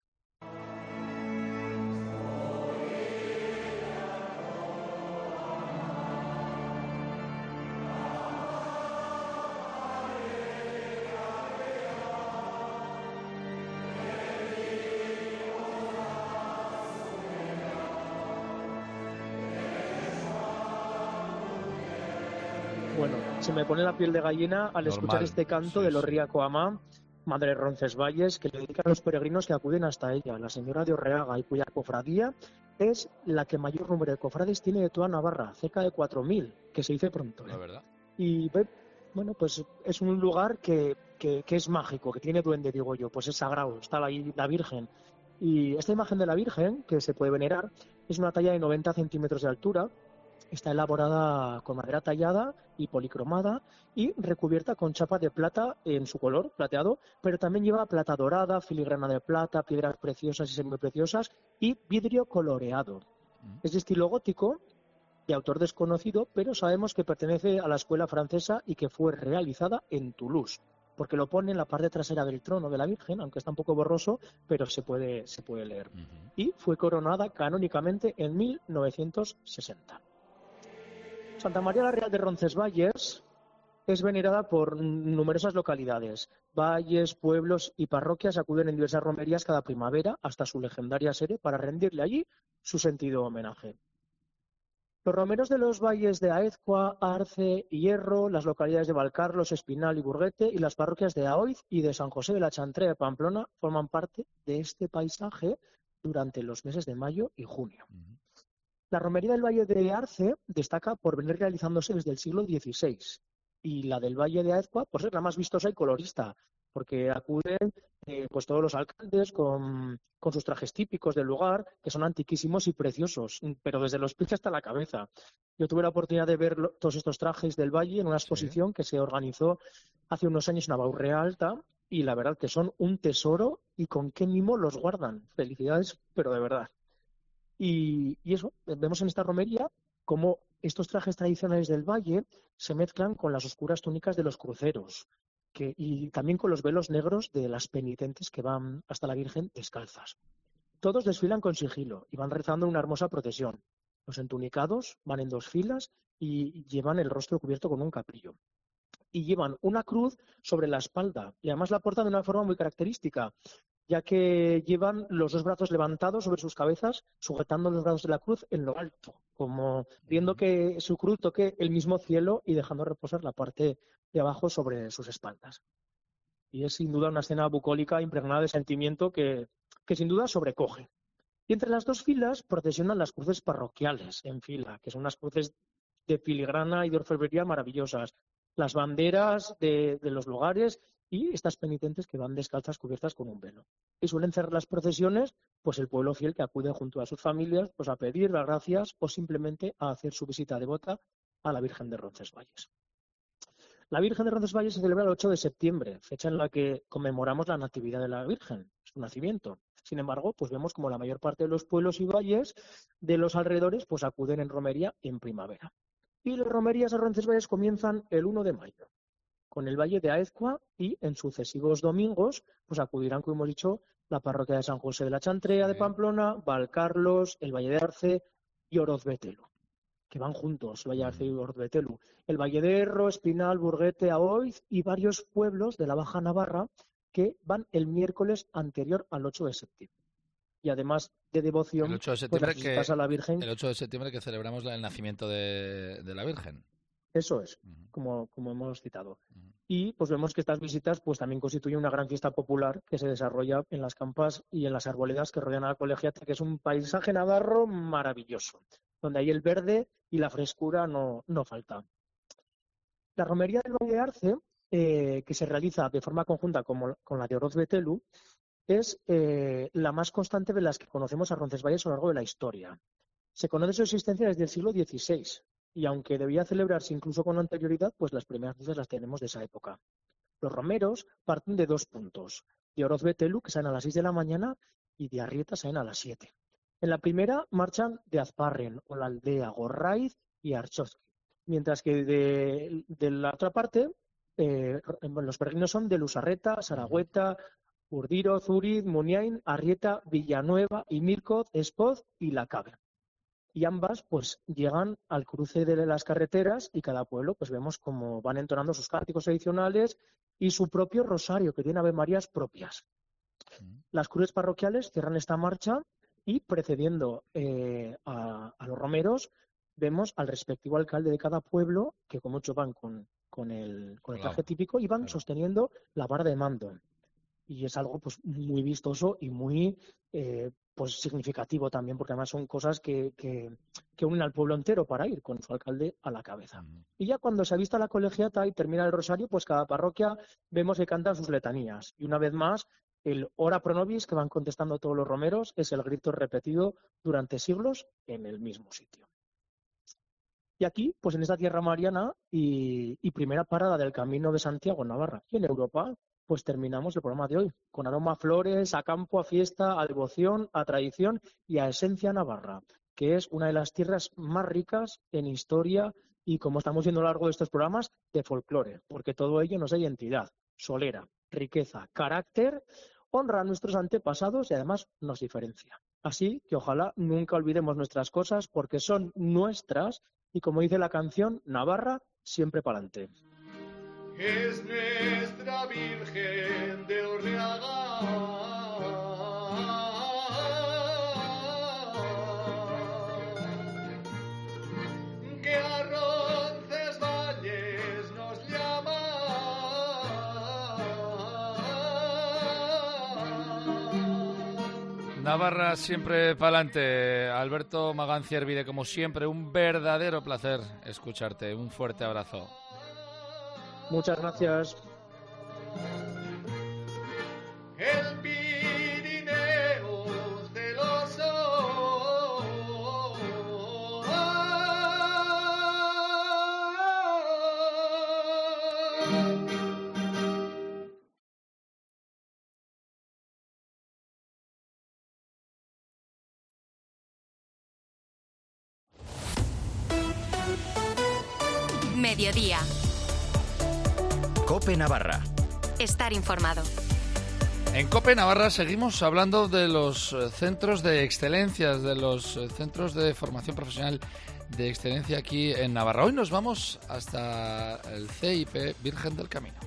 Bueno, se me pone la piel de gallina al Normal, escuchar este canto sí, de los sí. Riacoamá, Madre Roncesvalles, que le dedican a los peregrinos que acuden hasta ella, la señora de Orreaga, y cuya cofradía es la que mayor número de cofrades tiene de toda Navarra, cerca de cuatro mil, que se dice pronto, ¿eh? La verdad. Y ve- bueno, pues es un lugar que, que, que es mágico, que tiene duende, digo yo, pues es sagrado, está ahí la Virgen. Y esta imagen de la Virgen, que se puede venerar, es una talla de noventa centímetros de altura, está elaborada con madera tallada y policromada y recubierta con chapa de plata en su color, plateado, pero también lleva plata dorada, filigrana de plata, piedras preciosas y semipreciosas y vidrio coloreado. Es de estilo gótico, de autor desconocido, pero sabemos que pertenece a la escuela francesa y que fue realizada en Toulouse, porque lo pone en la parte trasera del trono de la Virgen, aunque está un poco borroso, pero se puede, se puede leer. Y fue coronada canónicamente en mil novecientos sesenta. Santa María la Real de Roncesvalles es venerada por numerosas localidades. Valles, pueblos y parroquias acuden en diversas romerías cada primavera hasta su legendaria sede para rendirle allí su sentido homenaje. Los romeros de los valles de Aezcua, Arce y Hierro, las localidades de Valcarlos, Espinal y Burguete y las parroquias de Aoiz y de San José de la Chantrera de Pamplona forman parte de este paisaje durante los meses de mayo y junio. La romería del Valle de Arce destaca por venir realizándose desde el siglo dieciséis y la del Valle de Aezcua por ser la más vistosa y colorista, porque acuden eh, pues todos los alcaldes con, con sus trajes típicos del lugar, que son antiquísimos y preciosos, pero desde los pies hasta la cabeza. Yo tuve la oportunidad de ver lo- todos estos trajes del Valle en una exposición que se organizó hace unos años en Navarra Alta, y la verdad que son un tesoro y con qué mimo los guardan. Felicidades, pero de verdad. Y, y eso, vemos en esta romería cómo estos trajes tradicionales del valle se mezclan con las oscuras túnicas de los cruceros que, y también con los velos negros de las penitentes que van hasta la Virgen descalzas. Todos desfilan con sigilo y van rezando una hermosa procesión. Los entunicados van en dos filas y llevan el rostro cubierto con un capillo. Y llevan una cruz sobre la espalda y además la portan de una forma muy característica, ya que llevan los dos brazos levantados sobre sus cabezas, sujetando los brazos de la cruz en lo alto, como viendo que su cruz toque el mismo cielo y dejando reposar la parte de abajo sobre sus espaldas. Y es sin duda una escena bucólica impregnada de sentimiento que, que sin duda sobrecoge. Y entre las dos filas procesionan las cruces parroquiales en fila, que son unas cruces de filigrana y de orfebrería maravillosas, las banderas de, de los lugares y estas penitentes que van descalzas cubiertas con un velo. Y suelen cerrar las procesiones pues el pueblo fiel que acude junto a sus familias pues a pedir las gracias o simplemente a hacer su visita devota a la Virgen de Roncesvalles. La Virgen de Roncesvalles se celebra el ocho de septiembre, fecha en la que conmemoramos la Natividad de la Virgen, su nacimiento. Sin embargo, pues vemos como la mayor parte de los pueblos y valles de los alrededores pues acuden en romería en primavera. Y las romerías de Roncesvalles comienzan el uno de mayo, con el Valle de Aezcua, y en sucesivos domingos pues acudirán, como hemos dicho, la parroquia de San José de la Chantrera de Pamplona, Valcarlos, el Valle de Arce y Orozbetelu, que van juntos, Valle de Arce y Orozbetelu. El Valle de Hierro, Espinal, Burguete, Aoiz y varios pueblos de la Baja Navarra que van el miércoles anterior al ocho de septiembre. y además de devoción, el ocho de pues septiembre las visitas que, a la Virgen. El ocho de septiembre que celebramos la- el nacimiento de, de la Virgen. Eso es, Ujú. como, como hemos citado. Ujú. Y pues vemos que estas visitas pues también constituyen una gran fiesta popular que se desarrolla en las campas y en las arboledas que rodean a la colegiata, que es un paisaje navarro maravilloso, donde ahí el verde y la frescura no, no faltan. La romería del Valle de Arce, eh, que se realiza de forma conjunta como- con la de Oroz Betelu, es eh, la más constante de las que conocemos a Roncesvalles a lo largo de la historia. Se conoce su existencia desde el siglo dieciséis y aunque debía celebrarse incluso con anterioridad, pues las primeras luces las tenemos de esa época. Los romeros parten de dos puntos, de Oroz Betelu, que salen a las seis de la mañana, y de Arrieta salen a las siete. En la primera marchan de Azparren, o la aldea, Gorraiz y Archozki, mientras que de, de la otra parte eh, los peregrinos son de Lusarreta, Saragüeta, Urdiro, Zuriz, Muniain, Arrieta, Villanueva, Imírcoz, Espoz y La Cabe. Y ambas pues llegan al cruce de las carreteras y cada pueblo pues vemos cómo van entonando sus cánticos adicionales y su propio rosario, que tiene Ave Marías propias. Las cruces parroquiales cierran esta marcha y precediendo eh, a, a los romeros vemos al respectivo alcalde de cada pueblo, que como muchos van con, con el, con el traje típico y van claro. sosteniendo la vara de mando. Y es algo pues muy vistoso y muy eh, pues significativo también, porque además son cosas que, que, que unen al pueblo entero para ir con su alcalde a la cabeza. Ujú. Y ya cuando se ha visto la colegiata y termina el rosario, pues cada parroquia vemos que cantan sus letanías. Y una vez más, el ora pro nobis que van contestando todos los romeros es el grito repetido durante siglos en el mismo sitio. Y aquí, pues en esta tierra mariana y, y primera parada del Camino de Santiago en Navarra y en Europa, pues terminamos el programa de hoy, con aroma a flores, a campo, a fiesta, a devoción, a tradición y a esencia navarra, que es una de las tierras más ricas en historia y, como estamos viendo a lo largo de estos programas, de folclore, porque todo ello nos da identidad, solera, riqueza, carácter, honra a nuestros antepasados y además nos diferencia. Así que ojalá nunca olvidemos nuestras cosas porque son nuestras y, como dice la canción, Navarra siempre pa'lante. Es nuestra Virgen de Orreaga, que a Roncesvalles nos llama. Navarra siempre pa'lante. Alberto Magancia Hervide, como siempre, un verdadero placer escucharte. Un fuerte abrazo. Muchas gracias. El Pirineo de los Mediodía. COPE Navarra. Estar informado. En COPE Navarra seguimos hablando de los eh, centros de excelencia, de los eh, centros de formación profesional de excelencia aquí en Navarra. Hoy nos vamos hasta el C I P Virgen del Camino.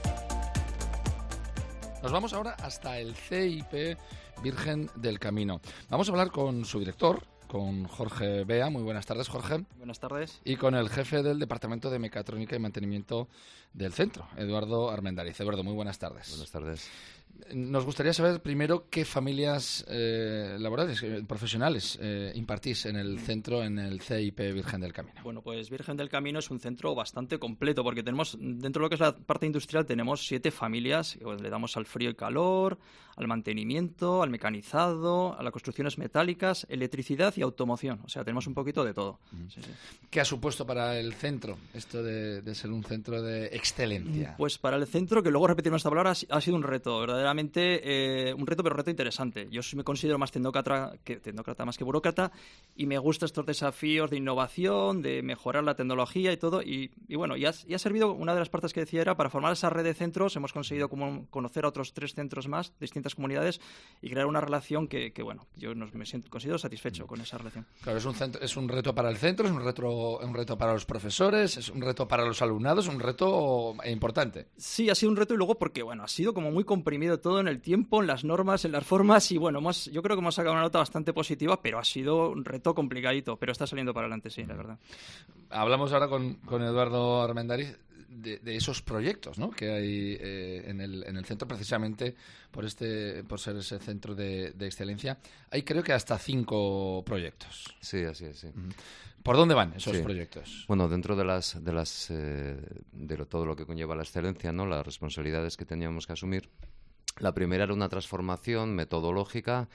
Nos vamos ahora hasta el C I P Virgen del Camino. Vamos a hablar con su director, con Jorge Bea. Muy buenas tardes, Jorge. Buenas tardes. Y con el jefe del Departamento de Mecatrónica y Mantenimiento del centro, Eduardo Armendáriz. Eduardo, muy buenas tardes. Buenas tardes. Nos gustaría saber primero qué familias eh, laborales, eh, profesionales eh, impartís en el centro, en el C I P Virgen del Camino. Bueno, pues Virgen del Camino es un centro bastante completo porque tenemos, dentro de lo que es la parte industrial, tenemos siete familias. Le damos al frío y calor, al mantenimiento, al mecanizado, a las construcciones metálicas, electricidad y automoción. O sea, tenemos un poquito de todo. Mm. Sí, sí. ¿Qué ha supuesto para el centro esto de, de ser un centro de excelencia? Pues para el centro, que luego repetimos esta palabra, ha sido un reto, verdaderamente eh, un reto, pero un reto interesante. Yo me considero más tecnócrata, que, tecnócrata más que burócrata, y me gustan estos desafíos de innovación, de mejorar la tecnología y todo. Y, y bueno, y ha, y ha servido, una de las partes que decía era, para formar esa red de centros, hemos conseguido como conocer a otros tres centros más, distintas comunidades, y crear una relación que, que bueno, yo nos, me siento, considero satisfecho con esa relación. Claro, es un, centro, es un reto para el centro, es un reto, un reto para los profesores, es un reto para los alumnados, un reto importante. Sí, ha sido un reto, y luego porque, bueno, ha sido como muy comprimido sobre todo en el tiempo, en las normas, en las formas y bueno, hemos, yo creo que hemos sacado una nota bastante positiva, pero ha sido un reto complicadito, pero está saliendo para adelante, sí, la verdad. Hablamos ahora con, con Eduardo Armendáriz de, de esos proyectos, ¿no?, que hay eh, en, el, en el centro, precisamente por este por ser ese centro de, de excelencia. Hay creo que hasta cinco proyectos. Sí, así es, sí. Uh-huh. ¿Por dónde van esos sí. proyectos? Bueno, dentro de las de las eh, de lo, todo lo que conlleva la excelencia, ¿no?, las responsabilidades que teníamos que asumir. La primera era una transformación metodológica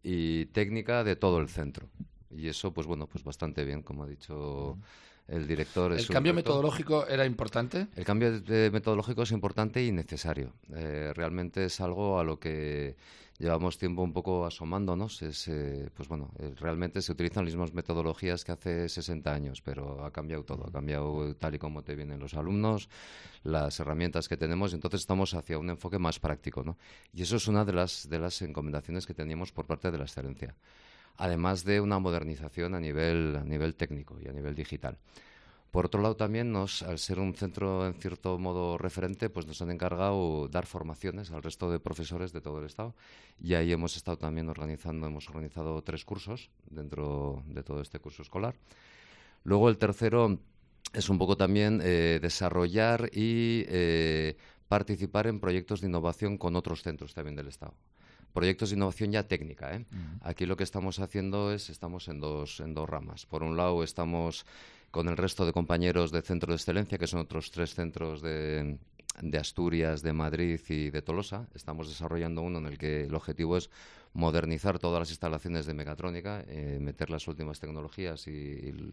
y técnica de todo el centro. Y eso, pues bueno, pues bastante bien, como ha dicho el director. ¿El es cambio reto. metodológico era importante? El cambio de metodológico es importante y necesario. Eh, realmente es algo a lo que llevamos tiempo un poco asomándonos. Es, eh, pues bueno, eh, realmente se utilizan las mismas metodologías que hace sesenta años, pero ha cambiado todo. Ha cambiado tal y como te vienen los alumnos, las herramientas que tenemos, entonces estamos hacia un enfoque más práctico, ¿no? Y eso es una de las, de las encomendaciones que teníamos por parte de la excelencia. Además de una modernización a nivel, a nivel técnico y a nivel digital. Por otro lado, también, nos, al ser un centro en cierto modo referente, pues nos han encargado dar formaciones al resto de profesores de todo el Estado. Y ahí hemos estado también organizando, hemos organizado tres cursos dentro de todo este curso escolar. Luego, el tercero es un poco también eh, desarrollar y eh, participar en proyectos de innovación con otros centros también del Estado. Proyectos de innovación ya técnica, ¿eh? Uh-huh. Aquí lo que estamos haciendo es, estamos en dos, en dos ramas. Por un lado, estamos con el resto de compañeros de Centro de Excelencia, que son otros tres centros de, de Asturias, de Madrid y de Tolosa. Estamos desarrollando uno en el que el objetivo es modernizar todas las instalaciones de mecatrónica, eh, meter las últimas tecnologías y, y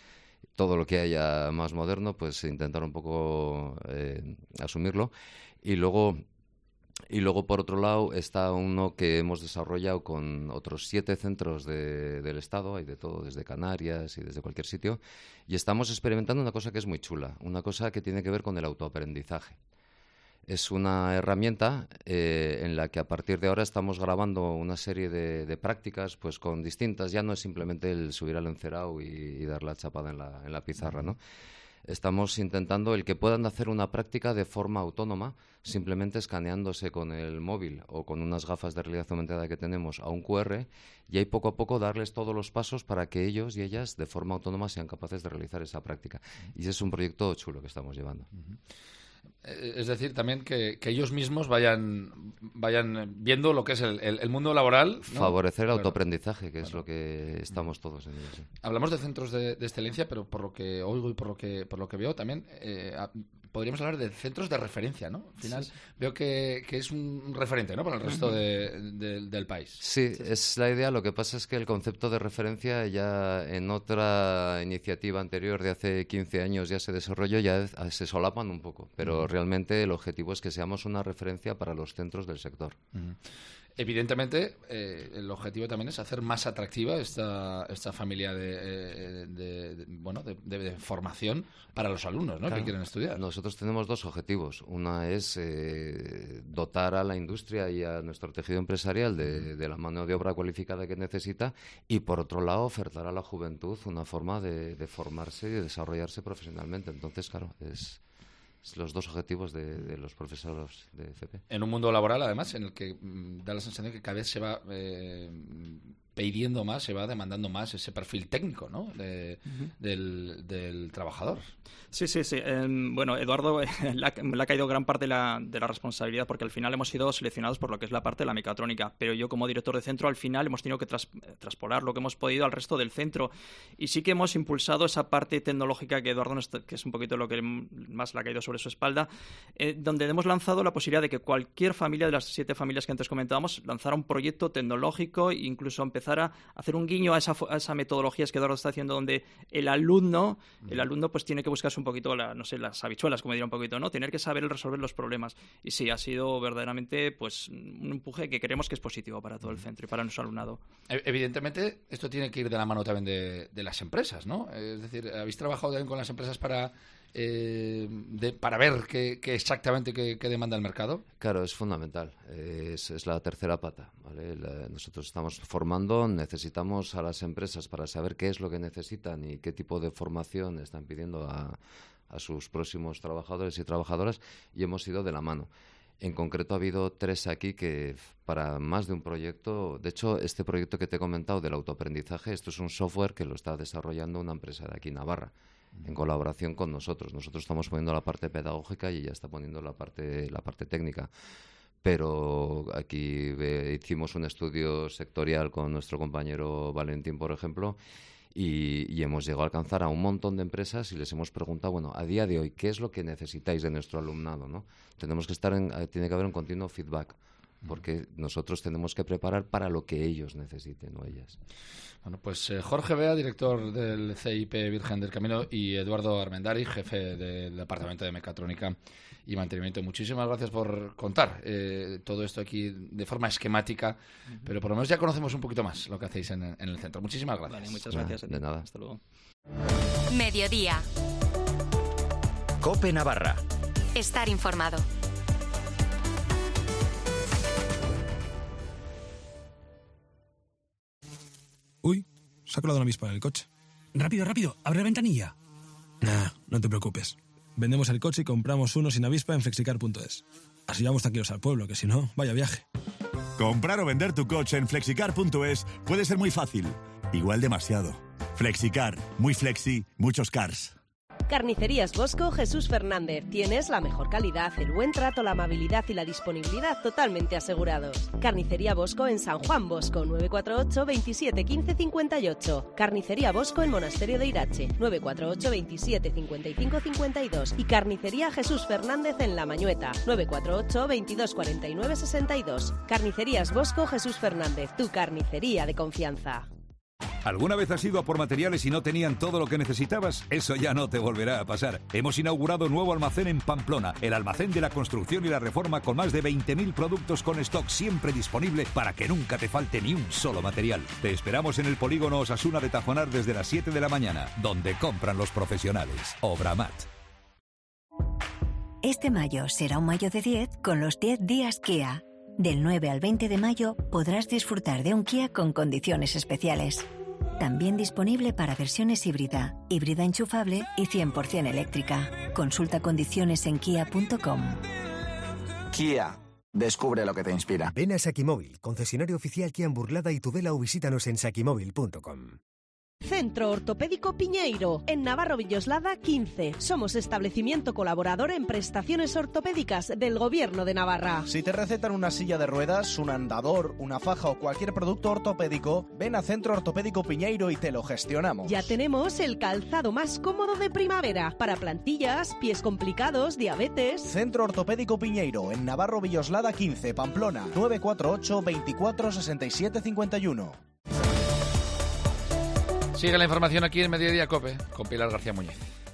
todo lo que haya más moderno, pues intentar un poco eh, asumirlo. Y luego... Y luego, por otro lado, está uno que hemos desarrollado con otros siete centros de, del Estado, hay de todo, desde Canarias y desde cualquier sitio, y estamos experimentando una cosa que es muy chula, una cosa que tiene que ver con el autoaprendizaje. Es una herramienta eh, en la que a partir de ahora estamos grabando una serie de, de prácticas pues con distintas, ya no es simplemente el subir al encerado y, y dar la chapada en la, en la pizarra, ¿no? Estamos intentando el que puedan hacer una práctica de forma autónoma, simplemente escaneándose con el móvil o con unas gafas de realidad aumentada que tenemos a un cu erre, y ahí poco a poco darles todos los pasos para que ellos y ellas de forma autónoma sean capaces de realizar esa práctica. Y ese es un proyecto chulo que estamos llevando. Uh-huh. Es decir, también que, que ellos mismos vayan vayan viendo lo que es el, el, el mundo laboral, ¿no? Favorecer el claro. autoaprendizaje, que claro. es lo que estamos todos en ello. Sí. Hablamos de centros de, de excelencia, pero por lo que oigo y por lo que por lo que veo también eh, a, podríamos hablar de centros de referencia, ¿no? Al final sí, sí. veo que, que es un referente, ¿no?, para el resto de, de, del país. Sí, sí, es la idea. Lo que pasa es que el concepto de referencia ya en otra iniciativa anterior de hace quince años ya se desarrolló, ya se solapan un poco, pero uh-huh. realmente el objetivo es que seamos una referencia para los centros del sector. Uh-huh. Evidentemente, eh, el objetivo también es hacer más atractiva esta, esta familia de, de, de bueno de, de, de formación para los alumnos, ¿no?, claro, que quieren estudiar. Nosotros tenemos dos objetivos. Una es eh, dotar a la industria y a nuestro tejido empresarial de, de la mano de obra cualificada que necesita, y por otro lado ofertar a la juventud una forma de, de formarse y de desarrollarse profesionalmente. Entonces, claro, es... los dos objetivos de, de los profesores de F P. En un mundo laboral, además, en el que mm, da la sensación de que cada vez se va eh, pidiendo más, se va demandando más ese perfil técnico, ¿no?, de, uh-huh. del, del trabajador. Sí, sí, sí. Eh, bueno, Eduardo, eh, le, ha, le ha caído gran parte de la, de la responsabilidad, porque al final hemos sido seleccionados por lo que es la parte de la mecatrónica, pero yo como director de centro al final hemos tenido que tras, traspolar lo que hemos podido al resto del centro, y sí que hemos impulsado esa parte tecnológica que Eduardo, que es un poquito lo que más le ha caído sobre su espalda, eh, donde hemos lanzado la posibilidad de que cualquier familia de las siete familias que antes comentábamos lanzara un proyecto tecnológico e incluso empezara a hacer un guiño a esa, a esa metodología que Eduardo está haciendo, donde el alumno, el alumno pues tiene que buscarse un poquito, la, no sé, las habichuelas, como diría un poquito, ¿no? Tener que saber resolver los problemas. Y sí, ha sido verdaderamente pues un empuje que creemos que es positivo para todo el centro y para nuestro alumnado. Evidentemente, esto tiene que ir de la mano también de, de las empresas, ¿no? Es decir, ¿habéis trabajado también con las empresas para... Eh, de, para ver qué, qué exactamente qué, qué demanda el mercado? Claro, es fundamental. Eh, es, es la tercera pata, ¿vale? La, nosotros estamos formando, necesitamos a las empresas para saber qué es lo que necesitan y qué tipo de formación están pidiendo a, a sus próximos trabajadores y trabajadoras, y hemos ido de la mano. En concreto ha habido tres aquí que para más de un proyecto, de hecho este proyecto que te he comentado del autoaprendizaje, esto es un software que lo está desarrollando una empresa de aquí, Navarra, en colaboración con nosotros. Nosotros estamos poniendo la parte pedagógica y ella está poniendo la parte, la parte técnica. Pero aquí eh, hicimos un estudio sectorial con nuestro compañero Valentín, por ejemplo, y, y hemos llegado a alcanzar a un montón de empresas y les hemos preguntado, bueno, a día de hoy, ¿qué es lo que necesitáis de nuestro alumnado, ¿no? Tenemos que estar en, tiene que haber un continuo feedback, porque nosotros tenemos que preparar para lo que ellos necesiten o ellas. Bueno, pues eh, Jorge Bea, director del C I P Virgen del Camino, y Eduardo Armendari, jefe del Departamento de Mecatrónica y Mantenimiento. Muchísimas gracias por contar eh, todo esto aquí de forma esquemática, uh-huh. pero por lo menos ya conocemos un poquito más lo que hacéis en, en el centro. Muchísimas gracias. Vale, muchas gracias. De nada. Hasta luego. Mediodía. COPE Navarra. Estar informado. Uy, se ha colado una avispa en el coche. Rápido, rápido, abre la ventanilla. Nah, no te preocupes. Vendemos el coche y compramos uno sin avispa en flexicar punto es. Así vamos tranquilos al pueblo, que si no, vaya viaje. Comprar o vender tu coche en flexicar punto es puede ser muy fácil. Igual demasiado. Flexicar, muy flexi, muchos cars. Carnicerías Bosco Jesús Fernández. Tienes la mejor calidad, el buen trato, la amabilidad y la disponibilidad totalmente asegurados. Carnicería Bosco en San Juan Bosco, nueve cuatro ocho, veintisiete, quince, cincuenta y ocho. Carnicería Bosco en Monasterio de Irache, nueve cuatro ocho, veintisiete, cincuenta y cinco, cincuenta y dos. Y Carnicería Jesús Fernández en La Mañueta, nueve cuatro ocho, veintidós, cuarenta y nueve, sesenta y dos. Carnicerías Bosco Jesús Fernández, tu carnicería de confianza. ¿Alguna vez has ido a por materiales y no tenían todo lo que necesitabas? Eso ya no te volverá a pasar. Hemos inaugurado nuevo almacén en Pamplona, el almacén de la construcción y la reforma, con más de veinte mil productos con stock siempre disponible para que nunca te falte ni un solo material. Te esperamos en el polígono Osasuna de Tajonar desde las siete de la mañana, donde compran los profesionales. Obramat. Este mayo será un mayo de diez con los diez días Kia. Del nueve al veinte de mayo podrás disfrutar de un Kia con condiciones especiales. También disponible para versiones híbrida, híbrida enchufable y cien por ciento eléctrica. Consulta condiciones en kia punto com. Kia. Descubre lo que te inspira. Ven a Sakimóvil, concesionario oficial Kia en Burlada y Tudela, o visítanos en sakimóvil punto com. Centro Ortopédico Piñeiro, en Navarro Villoslada quince. Somos establecimiento colaborador en prestaciones ortopédicas del Gobierno de Navarra. Si te recetan una silla de ruedas, un andador, una faja o cualquier producto ortopédico, ven a Centro Ortopédico Piñeiro y te lo gestionamos. Ya tenemos el calzado más cómodo de primavera para plantillas, pies complicados, diabetes. Centro Ortopédico Piñeiro, en Navarro Villoslada quince, Pamplona, nueve cuatro ocho, veinticuatro, sesenta y siete, cincuenta y uno. Sigue la información aquí en Mediodía COPE con Pilar García Muñiz.